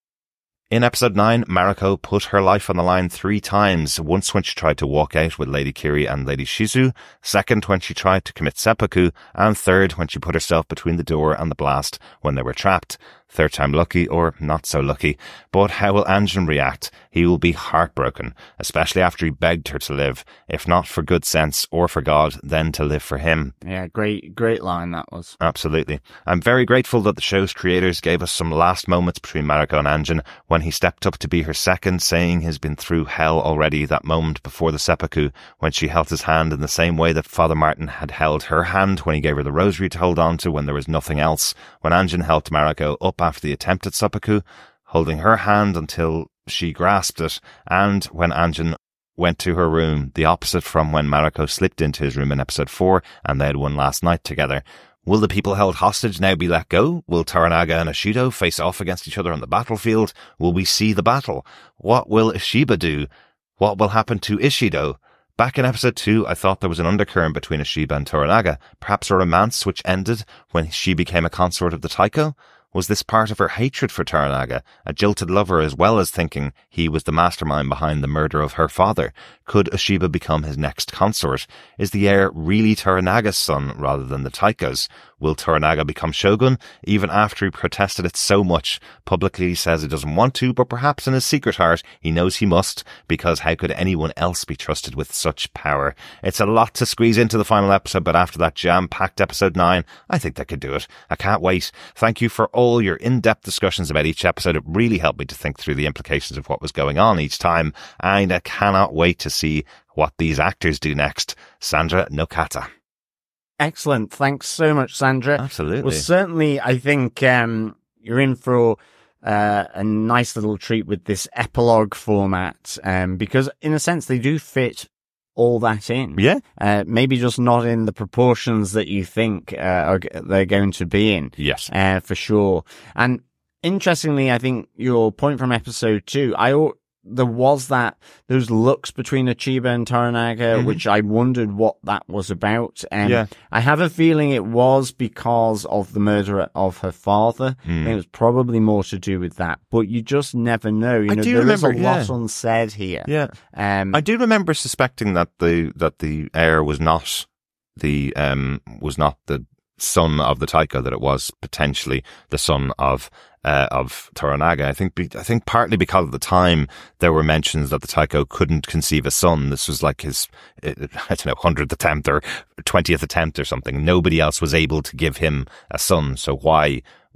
Speaker 4: In episode nine, Mariko put her life on the line three times. Once when she tried to walk out with Lady Kiri and Lady Shizu, second when she tried to commit seppuku, and third when she put herself between the door and the blast when they were trapped. Third time lucky, or not so lucky. But how will Anjin react? He will be heartbroken, especially after he begged her to live. If not for good sense or for God, then to live for him.
Speaker 1: Yeah, great, great line that was.
Speaker 4: Absolutely. I'm very grateful that the show's creators gave us some last moments between Mariko and Anjin when he stepped up to be her second, saying he's been through hell already. That moment before the seppuku, when she held his hand in the same way that Father Martin had held her hand when he gave her the rosary to hold on to when there was nothing else. When Anjin helped Mariko up after the attempt at seppuku, holding her hand until she grasped it, and when Anjin went to her room, the opposite from when Mariko slipped into his room in episode four and they had one last night together. Will the people held hostage now be let go? Will Toranaga and Ishido face off against each other on the battlefield? Will we see the battle? What will Ishiba do? What will happen to Ishido? Back in episode two, I thought there was an undercurrent between Ishiba and Toranaga, perhaps a romance which ended when she became a consort of the Taiko. Was this part of her hatred for Toranaga, a jilted lover, as well as thinking he was the mastermind behind the murder of her father? Could Ishiba become his next consort? Is the heir really Toranaga's son rather than the Taiko's? Will Toranaga become shogun? Even after he protested it so much, publicly he says he doesn't want to, but perhaps in his secret heart he knows he must, because how could anyone else be trusted with such power? It's a lot to squeeze into the final episode, but after that jam-packed episode nine, I think they could do it. I can't wait. Thank you for all your in-depth discussions about each episode. It really helped me to think through the implications of what was going on each time, and I cannot wait to see what these actors do next. Sandra Nokata.
Speaker 1: Excellent. Thanks so much, Sandra.
Speaker 4: Absolutely.
Speaker 1: Well, certainly, I think um, you're in for uh, a nice little treat with this epilogue format, um, because in a sense, they do fit all that in.
Speaker 4: Yeah.
Speaker 1: Uh, maybe just not in the proportions that you think uh, are, they're going to be in.
Speaker 4: Yes.
Speaker 1: Uh, for sure. And interestingly, I think your point from episode two, I there was that, those looks between Ichiba and Toranaga, mm-hmm. which I wondered what that was about. And
Speaker 4: yeah.
Speaker 1: I have a feeling it was because of the murder of her father. Mm. It was probably more to do with that, but you just never know. You
Speaker 4: I
Speaker 1: know,
Speaker 4: do
Speaker 1: there
Speaker 4: remember,
Speaker 1: is a
Speaker 4: yeah.
Speaker 1: lot unsaid here.
Speaker 4: Yeah.
Speaker 1: Um,
Speaker 4: I do remember suspecting that the, that the heir was not the, um, was not the son of the Taiko, that it was potentially the son of Uh, of Toranaga. I think, be, I think partly because at the time there were mentions that the Taiko couldn't conceive a son. This was like his, I don't know, hundredth attempt or twentieth attempt or something. Nobody else was able to give him a son. So why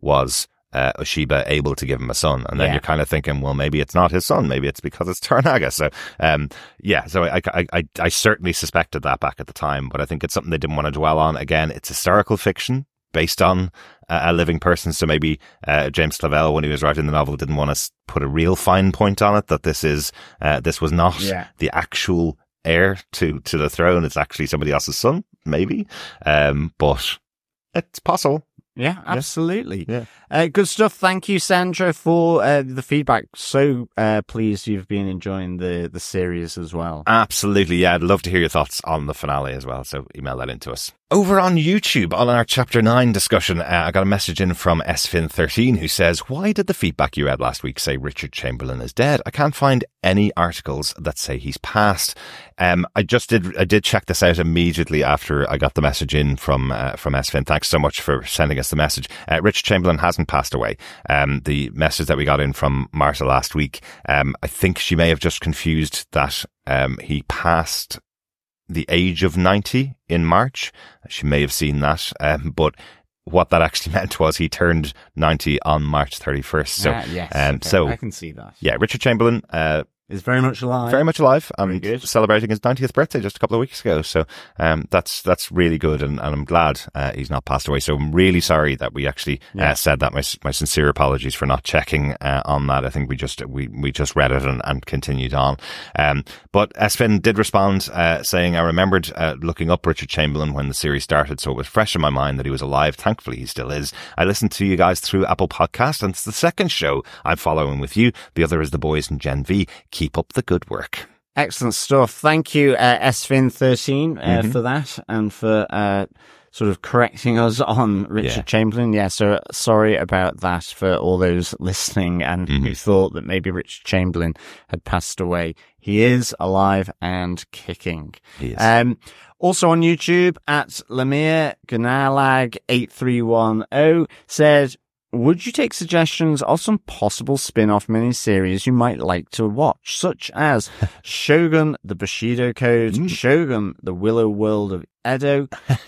Speaker 4: was uh, Ushiba able to give him a son? And then
Speaker 1: Yeah.
Speaker 4: you're kind of thinking, well, maybe it's not his son. Maybe it's because it's Toranaga. So, um, yeah, so I, I, I, I certainly suspected that back at the time, but I think it's something they didn't want to dwell on. Again, it's historical fiction based on uh, a living person. So maybe uh, James Clavell, when he was writing the novel, didn't want to put a real fine point on it, that this is, uh, this was not
Speaker 1: Yeah.
Speaker 4: the actual heir to, to the throne. It's actually somebody else's son, maybe. Um, but it's possible.
Speaker 1: Yeah, absolutely.
Speaker 4: Yeah.
Speaker 1: Uh, good stuff. Thank you, Sandra, for uh, the feedback. So uh, pleased you've been enjoying the, the series as well.
Speaker 4: Absolutely. Yeah. I'd love to hear your thoughts on the finale as well. So email that in to us. Over on YouTube, on our Chapter nine discussion, uh, I got a message in from S Fin thirteen who says, why did the feedback you read last week say Richard Chamberlain is dead? I can't find any articles that say he's passed. Um, I just did, I did check this out immediately after I got the message in from, uh, from S Fin. Thanks so much for sending us the message. Uh, Richard Chamberlain hasn't passed away. Um, the message that we got in from Marta last week, um, I think she may have just confused that, um, he passed the age of ninety in March. She may have seen that, um, but what that actually meant was he turned ninety on March thirty-first. So,
Speaker 1: Ah, yes.
Speaker 4: um,
Speaker 1: Okay,
Speaker 4: so
Speaker 1: I can see that.
Speaker 4: yeah, Richard Chamberlain, uh,
Speaker 1: Is very much alive.
Speaker 4: very much alive
Speaker 1: Very
Speaker 4: and
Speaker 1: good.
Speaker 4: celebrating his ninetieth birthday just a couple of weeks ago. So, um, that's, that's really good. And, and I'm glad, uh, he's not passed away. So I'm really sorry that we actually,
Speaker 1: Yeah.
Speaker 4: uh, said that. My, my sincere apologies for not checking, uh, on that. I think we just, we, we just read it and, and continued on. Um, but Esfin did respond, uh, saying, I remembered, uh, looking up Richard Chamberlain when the series started. So it was fresh in my mind that he was alive. Thankfully, he still is. I listened to you guys through Apple Podcast, and it's the second show I'm following with you. The other is The Boys and Gen V. Keep up the good work.
Speaker 1: Excellent stuff. Thank you, uh, S Fin thirteen, uh,
Speaker 4: Mhm.
Speaker 1: for that and for, uh, sort of correcting us on Richard
Speaker 4: Yeah.
Speaker 1: Chamberlain. Yeah, so sorry about that for all those listening and
Speaker 4: Mhm.
Speaker 1: who thought that maybe Richard Chamberlain had passed away. He is alive and kicking.
Speaker 4: He is.
Speaker 1: Um, also on YouTube at Lamir Ganalag eight three one zero said, would you take suggestions of some possible spin-off miniseries you might like to watch, such as Shogun, The Bushido Code,
Speaker 4: Mm.
Speaker 1: Shogun, The Willow World of Edo,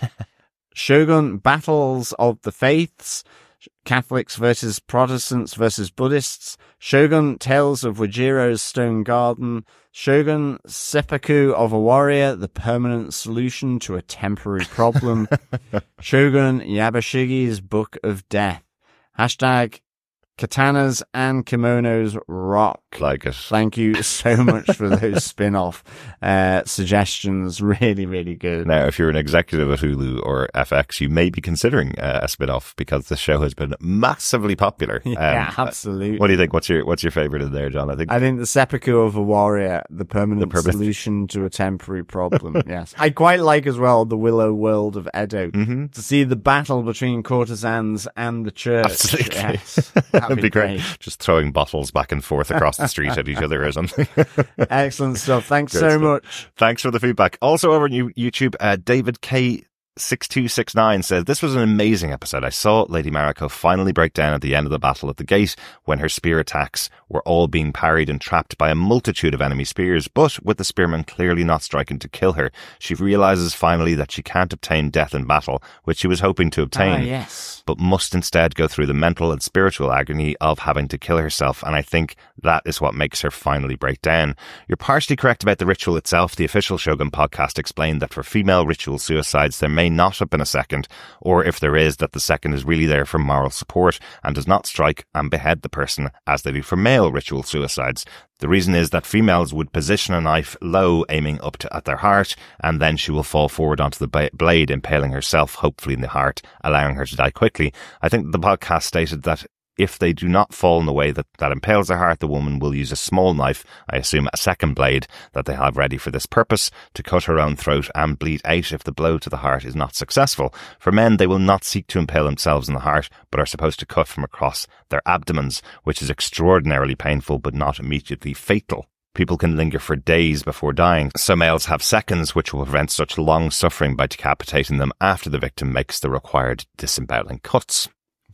Speaker 1: Shogun, Battles of the Faiths, Catholics versus Protestants versus Buddhists, Shogun, Tales of Wajiro's Stone Garden, Shogun, Seppuku of a Warrior, the permanent solution to a temporary problem, Shogun, Yabashigi's Book of Death. Hashtag Katanas and Kimonos rock.
Speaker 4: Like it.
Speaker 1: Thank you so much for those spin-off uh, suggestions. Really, really good.
Speaker 4: Now, if you're an executive at Hulu or F X, you may be considering uh, a spin-off because the show has been massively popular.
Speaker 1: Yeah,
Speaker 4: Um,
Speaker 1: absolutely.
Speaker 4: What do you think? What's your What's your favorite in there, John? I think
Speaker 1: I think the seppuku of a warrior, the permanent,
Speaker 4: The permanent-
Speaker 1: solution to a temporary problem. Yes. I quite like as well the Willow World of Edo.
Speaker 4: Mhm.
Speaker 1: To see the battle between courtesans and the church.
Speaker 4: Absolutely.
Speaker 1: Yes.
Speaker 4: that'd be great. Just throwing bottles back and forth across the street at each other or something.
Speaker 1: Excellent stuff. Thanks
Speaker 4: Great
Speaker 1: so
Speaker 4: stuff.
Speaker 1: much.
Speaker 4: Thanks for the feedback. Also over on you- YouTube, uh, David K six two six nine says, this was an amazing episode. I saw Lady Mariko finally break down at the end of the battle at the gate when her spear attacks were all being parried and trapped by a multitude of enemy spears, but with the spearmen clearly not striking to kill her, she realizes finally that she can't obtain death in battle, which she was hoping to obtain.
Speaker 1: Ah, yes.
Speaker 4: But must instead go through the mental and spiritual agony of having to kill herself, and I think that is what makes her finally break down. You're partially correct about the ritual itself. The official Shogun podcast explained that for female ritual suicides there may not have been a second, or if there is, that the second is really there for moral support and does not strike and behead the person as they do for male ritual suicides. The reason is that females would position a knife low, aiming up to, at their heart, and then she will fall forward onto the ba- blade, impaling herself, hopefully in the heart, allowing her to die quickly. I think the podcast stated that if they do not fall in the way that, that impales their heart, the woman will use a small knife, I assume a second blade, that they have ready for this purpose, to cut her own throat and bleed out if the blow to the heart is not successful. For men, they will not seek to impale themselves in the heart, but are supposed to cut from across their abdomens, which is extraordinarily painful but not immediately fatal. People can linger for days before dying. Some males have seconds, which will prevent such long suffering by decapitating them after the victim makes the required disemboweling cuts.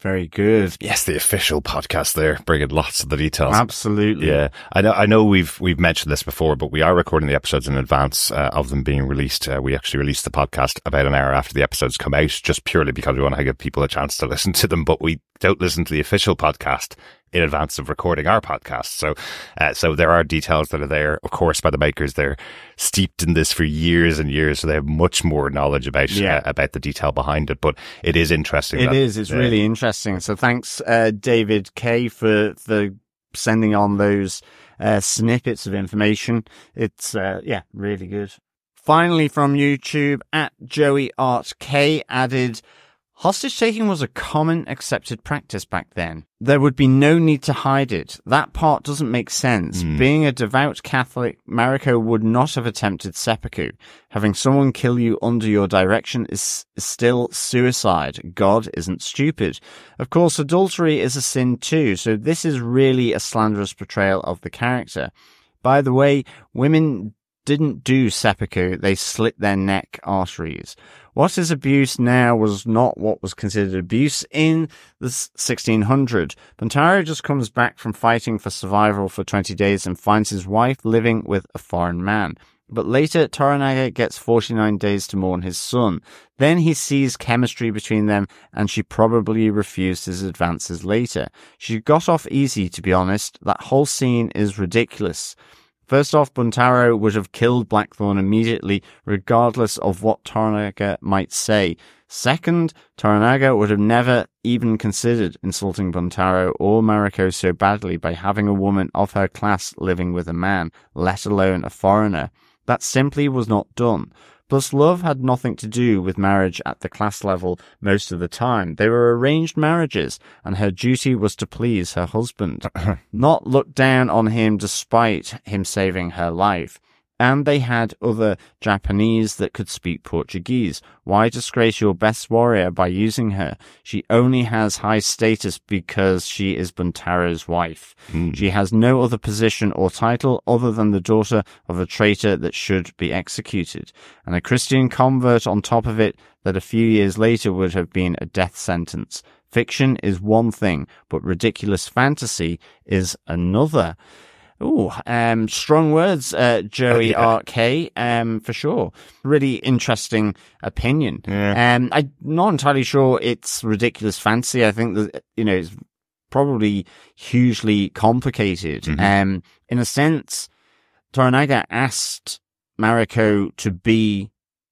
Speaker 1: Very good.
Speaker 4: Yes, the official podcast there, bringing lots of the details.
Speaker 1: Absolutely.
Speaker 4: Yeah, I know. I know we've we've mentioned this before, but we are recording the episodes in advance uh, of them being released. Uh, we actually released the podcast about an hour after the episodes come out, just purely because we want to give people a chance to listen to them. But we don't listen to the official podcast in advance of recording our podcast. So, uh, so there are details that are there, of course, by the makers. They're steeped in this for years and years, so they have much more knowledge about
Speaker 1: yeah.
Speaker 4: uh, about the detail behind it. But it is interesting.
Speaker 1: It
Speaker 4: that,
Speaker 1: is. It's
Speaker 4: uh,
Speaker 1: really interesting. So thanks, uh, David Kay, for the sending on those uh, snippets of information. It's uh, yeah, really good. Finally, from YouTube, at Joey Art K added, hostage taking was a common accepted practice back then. There would be no need to hide it. That part doesn't make sense. Mm. Being a devout Catholic, Mariko would not have attempted seppuku. Having someone kill you under your direction is, is still suicide. God isn't stupid. Of course, adultery is a sin too, so this is really a slanderous portrayal of the character. By the way, women didn't do seppuku, they slit their neck arteries. What is abuse now was not what was considered abuse in the sixteen hundreds. Buntaro just comes back from fighting for survival for twenty days and finds his wife living with a foreign man. But later, Toranaga gets forty-nine days to mourn his son. Then he sees chemistry between them, and she probably refused his advances later. She got off easy, to be honest. That whole scene is ridiculous. First off, Buntaro would have killed Blackthorn immediately, regardless of what Toranaga might say. Second, Toranaga would have never even considered insulting Buntaro or Mariko so badly by having a woman of her class living with a man, let alone a foreigner. That simply was not done. Plus, love had nothing to do with marriage at the class level most of the time. They were arranged marriages, and her duty was to please her husband, not look down on him despite him saving her life. And they had other Japanese that could speak Portuguese. Why disgrace your best warrior by using her? She only has high status because she is Buntaro's wife. Mm. She has no other position or title other than the daughter of a traitor that should be executed. And a Christian convert on top of it that a few years later would have been a death sentence. Fiction is one thing, but ridiculous fantasy is another. Oh, um, strong words, uh, Joey yeah. R K, um, for sure. Really interesting opinion.
Speaker 4: Yeah.
Speaker 1: Um, I'm not entirely sure it's ridiculous fantasy. I think that, you know, it's probably hugely complicated.
Speaker 4: Mm-hmm.
Speaker 1: Um, in a sense, Toranaga asked Mariko to be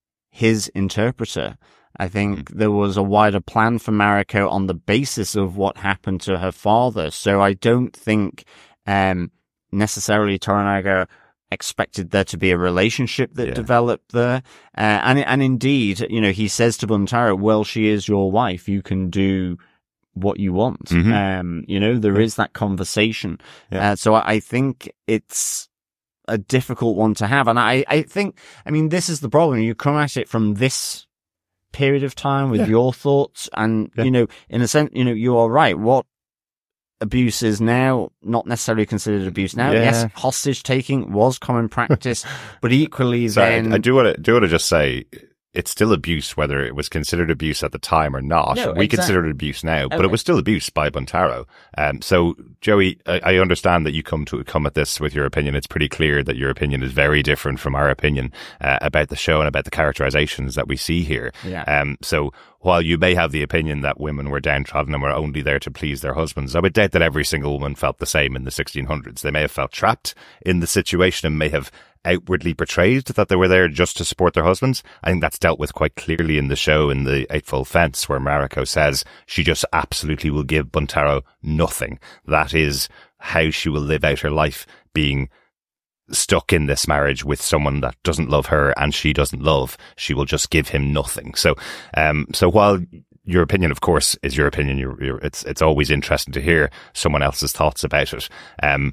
Speaker 1: his interpreter. I think mm-hmm. there was a wider plan for Mariko on the basis of what happened to her father. So I don't think, um, necessarily Toranaga expected there to be a relationship that
Speaker 4: yeah.
Speaker 1: developed there. Uh, and, and indeed, you know, he says to Buntaro, well, she is your wife. You can do what you want. Mm-hmm. Um, you know, there yeah. is that conversation. Yeah. Uh, so I, I think it's a difficult one to have. And I, I think, I mean, this is the problem. You come at it from this period of time with yeah. your thoughts and, yeah. you know, in a sense, you know, you are right. What abuse is now not necessarily considered abuse now.
Speaker 4: Yeah.
Speaker 1: Yes, hostage taking was common practice, but equally
Speaker 4: Sorry,
Speaker 1: then
Speaker 4: I, I do want to do want to just say it's still abuse, whether it was considered abuse at the time or not.
Speaker 1: No,
Speaker 4: we
Speaker 1: exactly.
Speaker 4: consider it abuse now, but
Speaker 1: okay.
Speaker 4: it was still abuse by Buntaro. Um, so, Joey, I, I understand that you come to come at this with your opinion. It's pretty clear that your opinion is very different from our opinion uh, about the show and about the characterizations that we see here.
Speaker 1: Yeah.
Speaker 4: Um, so, while you may have the opinion that women were downtrodden and were only there to please their husbands, I would doubt that every single woman felt the same in the sixteen hundreds. They may have felt trapped in the situation and may have outwardly portrayed that they were there just to support their husbands. I think that's dealt with quite clearly in the show in The Eightfold Fence, where Mariko says she just absolutely will give Buntaro nothing. That is how she will live out her life, being stuck in this marriage with someone that doesn't love her and she doesn't love. She will just give him nothing. So, um, so while your opinion, of course, is your opinion, you're, you're, it's it's always interesting to hear someone else's thoughts about it. Um,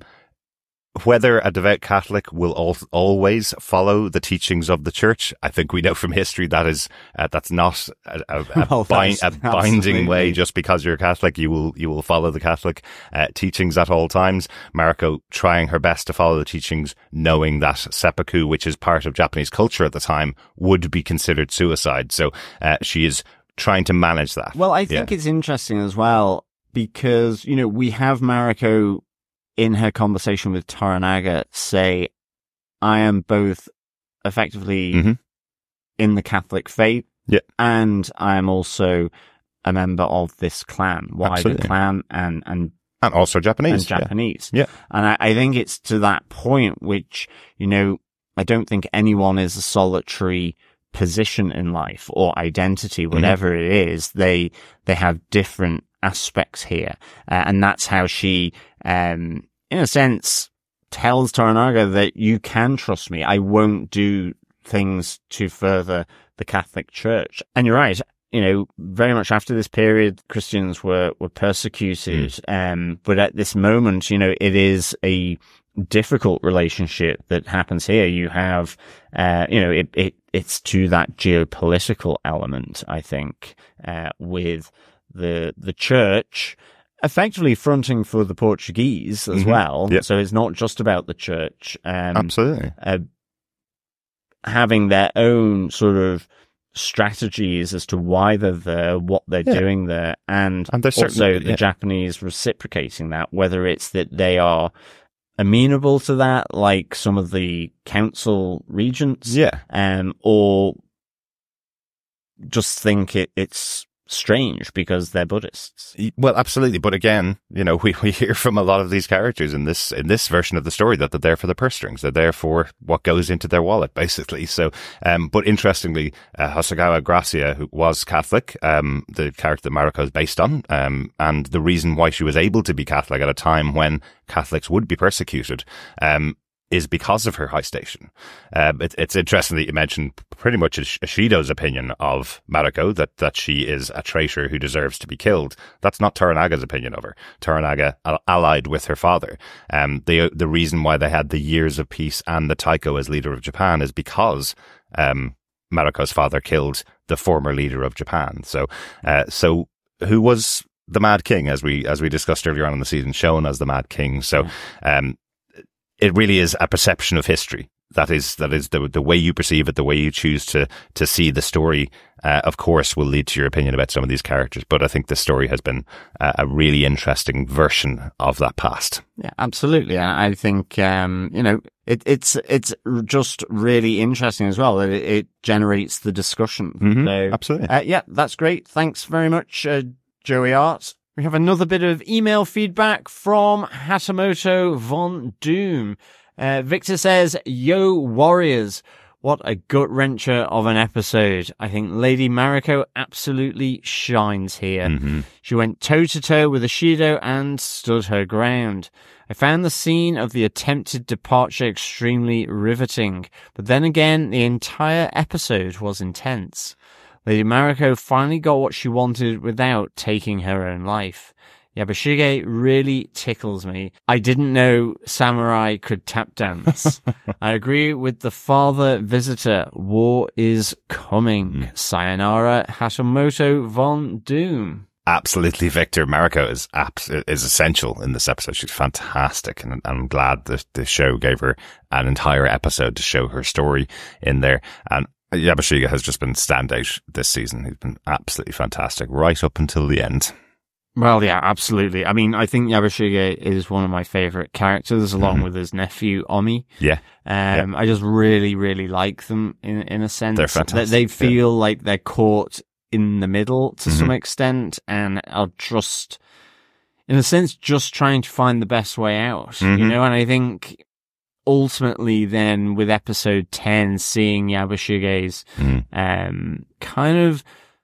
Speaker 4: whether a devout Catholic will al- always follow the teachings of the Church, I think we know from history that is uh, that's not a, a, a,
Speaker 1: well,
Speaker 4: bind, a binding
Speaker 1: absolutely.
Speaker 4: way. Just because you're a Catholic, you will you will follow the Catholic uh, teachings at all times. Mariko trying her best to follow the teachings, knowing that seppuku, which is part of Japanese culture at the time, would be considered suicide. So uh, she is trying to manage that.
Speaker 1: Well, I think
Speaker 4: yeah.
Speaker 1: it's interesting as well because, you know, we have Mariko in her conversation with Toranaga say, I am both effectively
Speaker 4: mm-hmm.
Speaker 1: in the Catholic faith
Speaker 4: yeah.
Speaker 1: and I am also a member of this clan, wider
Speaker 4: Absolutely.
Speaker 1: clan and, and,
Speaker 4: and also Japanese.
Speaker 1: And Japanese.
Speaker 4: Yeah. yeah.
Speaker 1: And I, I think it's to that point which, you know, I don't think anyone is a solitary position in life or identity, whatever mm-hmm. it is. They, they have different aspects here. Uh, and that's how she, um, in a sense, tells Toranaga that you can trust me. I won't do things to further the Catholic Church. And you're right. You know, very much after this period, Christians were, were persecuted. Mm. Um, but at this moment, you know, it is a difficult relationship that happens here. You have, uh, you know, it, it, it's to that geopolitical element, I think, uh, with the, the church effectively fronting for the Portuguese as mm-hmm. well.
Speaker 4: Yep.
Speaker 1: So it's not just about the church. Um,
Speaker 4: Absolutely.
Speaker 1: Uh, having their own sort of strategies as to why they're there, what they're yeah. doing there, and,
Speaker 4: and
Speaker 1: also the
Speaker 4: yeah.
Speaker 1: Japanese reciprocating that, whether it's that they are amenable to that, like some of the council regents,
Speaker 4: yeah,
Speaker 1: um, or just think it, it's strange because they're Buddhists.
Speaker 4: Well, absolutely. But again, you know, we, we hear from a lot of these characters in this, in this version of the story that they're there for the purse strings. They're there for what goes into their wallet, basically. So, um, but interestingly, uh, Hosokawa Gracia, who was Catholic, um, the character that Mariko is based on, um, and the reason why she was able to be Catholic at a time when Catholics would be persecuted, um, is because of her high station. Uh, it, it's interesting that you mentioned pretty much Ishido's opinion of Mariko, that, that she is a traitor who deserves to be killed. That's not Toranaga's opinion of her. Toranaga allied with her father. Um, the, the reason why they had the years of peace and the Taiko as leader of Japan is because, um, Mariko's father killed the former leader of Japan. So, uh, so who was the Mad King, as we, as we discussed earlier on in the season, shown as the Mad King. So, um, it really is a perception of history. That is, that is the, the way you perceive it, the way you choose to, to see the story, uh, of course, will lead to your opinion about some of these characters. But I think this story has been uh, a really interesting version of that past.
Speaker 1: Yeah, absolutely. I think, um, you know, it, it's, it's just really interesting as well that it, it generates the discussion.
Speaker 4: Mm-hmm,
Speaker 1: so,
Speaker 4: absolutely.
Speaker 1: Uh, yeah, that's great. Thanks very much, uh, Joey Art. We have another bit of email feedback from Hatamoto Von Doom. Uh, Victor says, yo, Warriors, what a gut-wrencher of an episode. I think Lady Mariko absolutely shines here.
Speaker 4: Mm-hmm.
Speaker 1: She went toe-to-toe with Ishido and stood her ground. I found the scene of the attempted departure extremely riveting, but then again, the entire episode was intense. Lady Mariko finally got what she wanted without taking her own life. Yabushige really tickles me. I didn't know samurai could tap dance. I agree with the father visitor. War is coming. Mm. Sayonara, Hatamoto Von Doom.
Speaker 4: Absolutely, Victor. Mariko is abs- is essential in this episode. She's fantastic, and I'm glad that the show gave her an entire episode to show her story in there. And Yabushige has just been standout this season. He's been absolutely fantastic right up until the end.
Speaker 1: Well, yeah, absolutely. I mean, I think Yabushige is one of my favourite characters, along
Speaker 4: mm-hmm.
Speaker 1: with his nephew, Omi.
Speaker 4: Yeah.
Speaker 1: Um,
Speaker 4: yeah.
Speaker 1: I just really, really like them in, in a sense.
Speaker 4: They're fantastic.
Speaker 1: They, they feel yeah. like they're caught in the middle to
Speaker 4: mm-hmm.
Speaker 1: some extent, and are just, in a sense, just trying to find the best way out,
Speaker 4: mm-hmm.
Speaker 1: you know, and I think ultimately then with episode ten, seeing Yabushige's,
Speaker 4: mm.
Speaker 1: um, kind of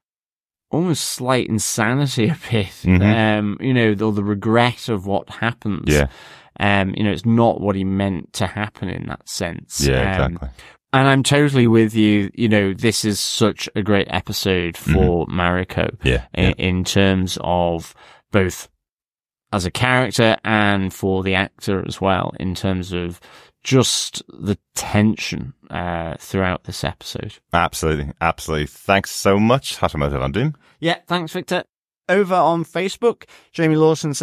Speaker 1: almost slight insanity a bit,
Speaker 4: mm-hmm.
Speaker 1: um, you know, or the regret of what happens.
Speaker 4: Yeah.
Speaker 1: Um, you know, it's not what he meant to happen in that sense.
Speaker 4: Yeah,
Speaker 1: um,
Speaker 4: exactly.
Speaker 1: And I'm totally with you. You know, this is such a great episode for mm-hmm. Mariko.
Speaker 4: Yeah,
Speaker 1: in,
Speaker 4: yeah.
Speaker 1: in terms of both as a character and for the actor as well, in terms of just the tension uh, throughout this episode.
Speaker 4: Absolutely, absolutely. Thanks so much, Hatamoto Von Doom.
Speaker 1: Yeah, thanks, Victor. Over on Facebook, Jamie Lawson says,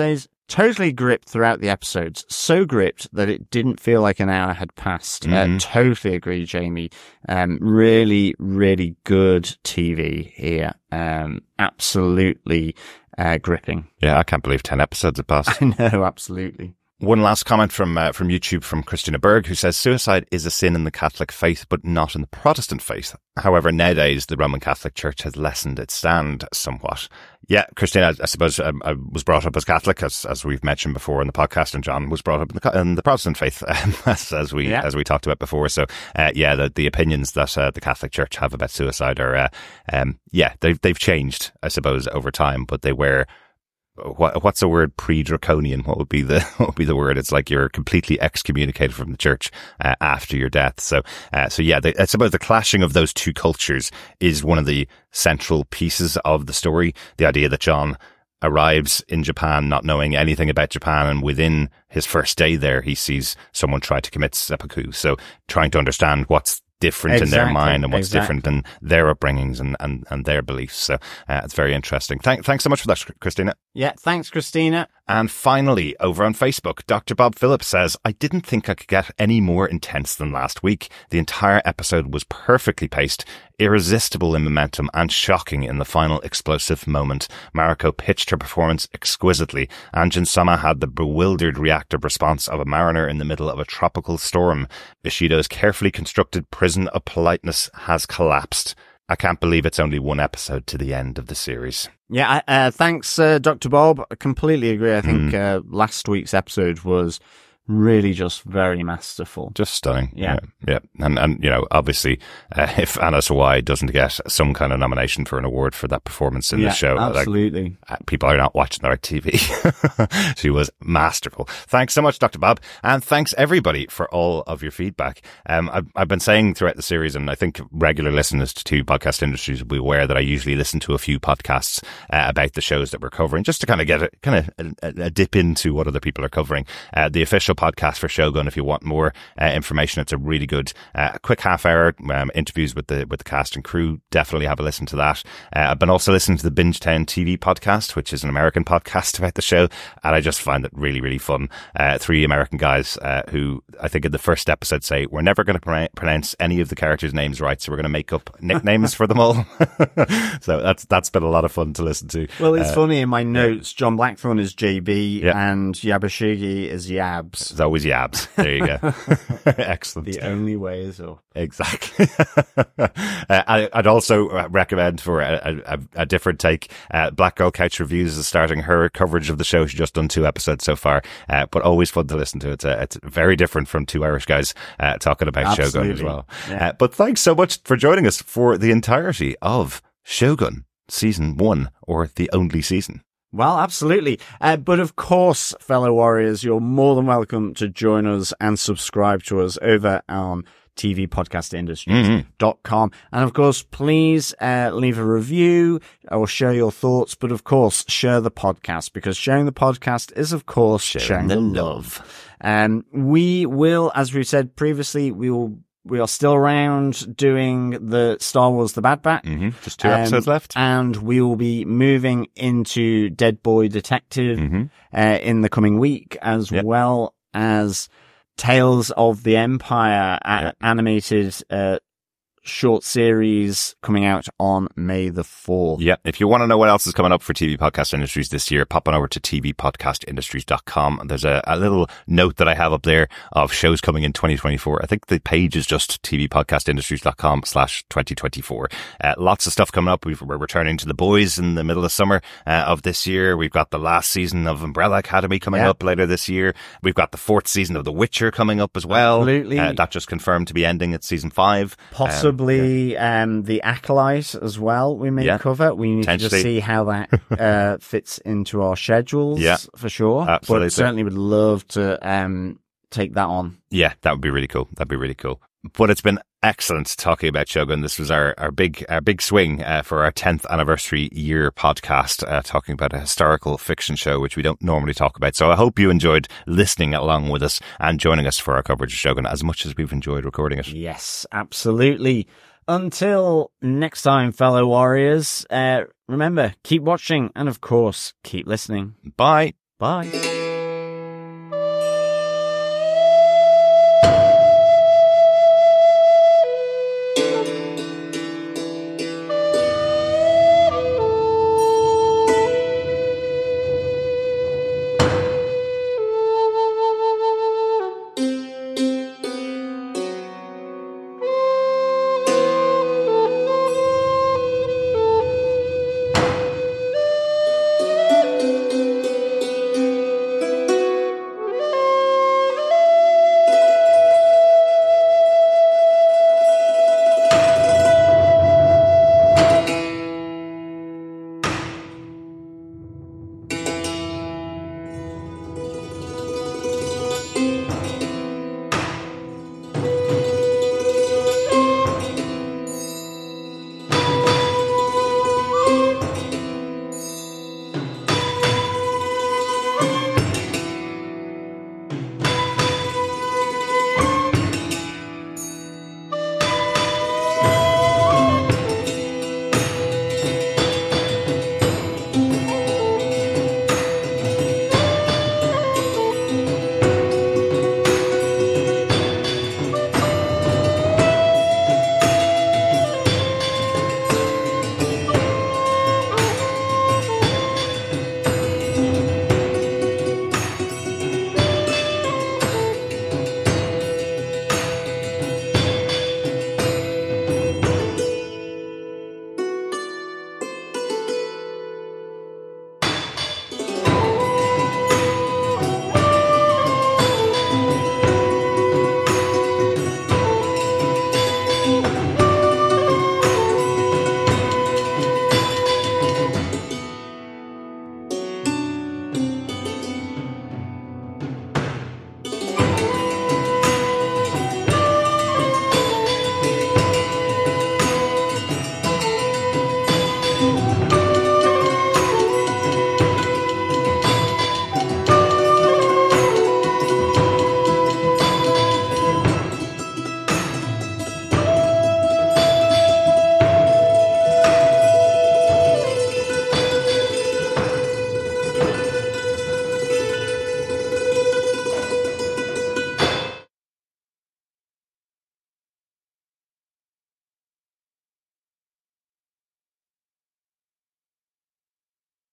Speaker 1: totally gripped throughout the episodes. So gripped that it didn't feel like an hour had passed.
Speaker 4: Mm-hmm.
Speaker 1: Uh, totally agree, Jamie. Um, really, really good T V here. Um, absolutely uh, gripping.
Speaker 4: Yeah, I can't believe ten episodes have passed.
Speaker 1: I know, absolutely.
Speaker 4: One last comment from uh, from YouTube from Christina Berg, who says suicide is a sin in the Catholic faith, but not in the Protestant faith. However, nowadays the Roman Catholic Church has lessened its stand somewhat. Yeah, Christina, I suppose um, I was brought up as Catholic, as as we've mentioned before in the podcast, and John was brought up in the, in the Protestant faith, um, as, as we yeah. as we talked about before. So, uh, yeah, the, the opinions that uh, the Catholic Church have about suicide are, uh, um, yeah, they've they've changed, I suppose, over time, but they were. What, what's the word? Pre-draconian. What would be the what would be the word? It's like you're completely excommunicated from the church uh, after your death. So, uh, so yeah, the, I suppose the clashing of those two cultures is one of the central pieces of the story. The idea that John arrives in Japan not knowing anything about Japan, and within his first day there, he sees someone try to commit seppuku. So, trying to understand what's different exactly, in their mind and what's exactly. different in their upbringings and, and, and their beliefs. So uh, it's very interesting. Thank, thanks so much for that, Christina.
Speaker 1: Yeah, thanks, Christina.
Speaker 4: And finally, over on Facebook, Doctor Bob Phillips says, I didn't think I could get any more intense than last week. The entire episode was perfectly paced, irresistible in momentum, and shocking in the final explosive moment. Mariko pitched her performance exquisitely, and Jin-sama had the bewildered reactive response of a mariner in the middle of a tropical storm. Ishido's carefully constructed prison of politeness has collapsed. I can't believe it's only one episode to the end of the series.
Speaker 1: Yeah, uh, thanks, uh, Doctor Bob. I completely agree. I think mm. uh, last week's episode was really just very masterful.
Speaker 4: Just stunning.
Speaker 1: Yeah.
Speaker 4: Yeah. yeah. And, and, you know, obviously, uh, if Anna Sawai doesn't get some kind of nomination for an award for that performance in
Speaker 1: yeah,
Speaker 4: the show,
Speaker 1: absolutely.
Speaker 4: Like, uh, people are not watching the right T V. She was masterful. Thanks so much, Doctor Bob. And thanks everybody for all of your feedback. Um, I've, I've been saying throughout the series, and I think regular listeners to Podcast Industries will be aware that I usually listen to a few podcasts uh, about the shows that we're covering, just to kind of get a kind of a, a dip into what other people are covering. Uh, the official podcast for Shogun, if you want more uh, information, it's a really good uh, quick half hour um, interviews with the with the cast and crew. Definitely have a listen to that. uh, I've been also listening to the Bingetown T V podcast, which is an American podcast about the show, and I just find it really really fun. Uh, three American guys uh, who I think in the first episode say we're never going to pr- pronounce any of the characters' names right, so we're going to make up nicknames for them all. So that's that's been a lot of fun to listen to.
Speaker 1: Well, it's
Speaker 4: uh,
Speaker 1: funny in my notes, John Blackthorne is J B
Speaker 4: yeah.
Speaker 1: and Yabashigi is Yabs.
Speaker 4: It's always Yabs. There you go. Excellent.
Speaker 1: The only way is up.
Speaker 4: Exactly. uh, I, I'd also recommend for a, a, a different take, uh, Black Girl Couch Reviews is starting her coverage of the show. She's just done two episodes so far, uh, but always fun to listen to. It's, a, it's very different from two Irish guys uh, talking about Absolutely. Shogun as well. Yeah. Uh, but thanks so much for joining us for the entirety of Shogun Season one, or the only season.
Speaker 1: Well, absolutely. Uh, but of course, fellow warriors, you're more than welcome to join us and subscribe to us over on T V podcast industries dot com. Mm-hmm. And of course, please uh, leave a review or share your thoughts. But of course, share the podcast, because sharing the podcast is, of course, sharing, sharing the love. Um, we will, as we said previously, we will We are still around doing the Star Wars The Bad Batch.
Speaker 4: Mm-hmm. Just two um, episodes left.
Speaker 1: And we will be moving into Dead Boy Detective mm-hmm. uh, in the coming week, as yep. well as Tales of the Empire, a- yep. animated uh, short series coming out on May the fourth.
Speaker 4: Yeah. If you want to know what else is coming up for T V Podcast Industries this year, pop on over to T V podcast industries dot com. There's a, a little note that I have up there of shows coming in twenty twenty-four. I think the page is just T V podcast industries dot com slash twenty twenty-four. Uh, lots of stuff coming up. We've, we're returning to The Boys in the middle of summer uh, of this year. We've got the last season of Umbrella Academy coming yeah. up later this year. We've got the fourth season of The Witcher coming up as well.
Speaker 1: Absolutely.
Speaker 4: Uh, that just confirmed to be ending at season five.
Speaker 1: Possibly. Um, Possibly yeah. um, the Acolyte as well we may yeah. cover. We need to just see how that uh, fits into our schedules
Speaker 4: yeah.
Speaker 1: for sure.
Speaker 4: Absolutely.
Speaker 1: But certainly would love to um, take that on.
Speaker 4: Yeah, that would be really cool. That'd be really cool. But it's been excellent talking about Shogun. This was our, our big our big swing uh, for our tenth anniversary year podcast, uh, talking about a historical fiction show, which we don't normally talk about. So I hope you enjoyed listening along with us and joining us for our coverage of Shogun as much as we've enjoyed recording it.
Speaker 1: Yes, absolutely. Until next time, fellow warriors, uh, remember, keep watching and, of course, keep listening.
Speaker 4: Bye.
Speaker 1: Bye.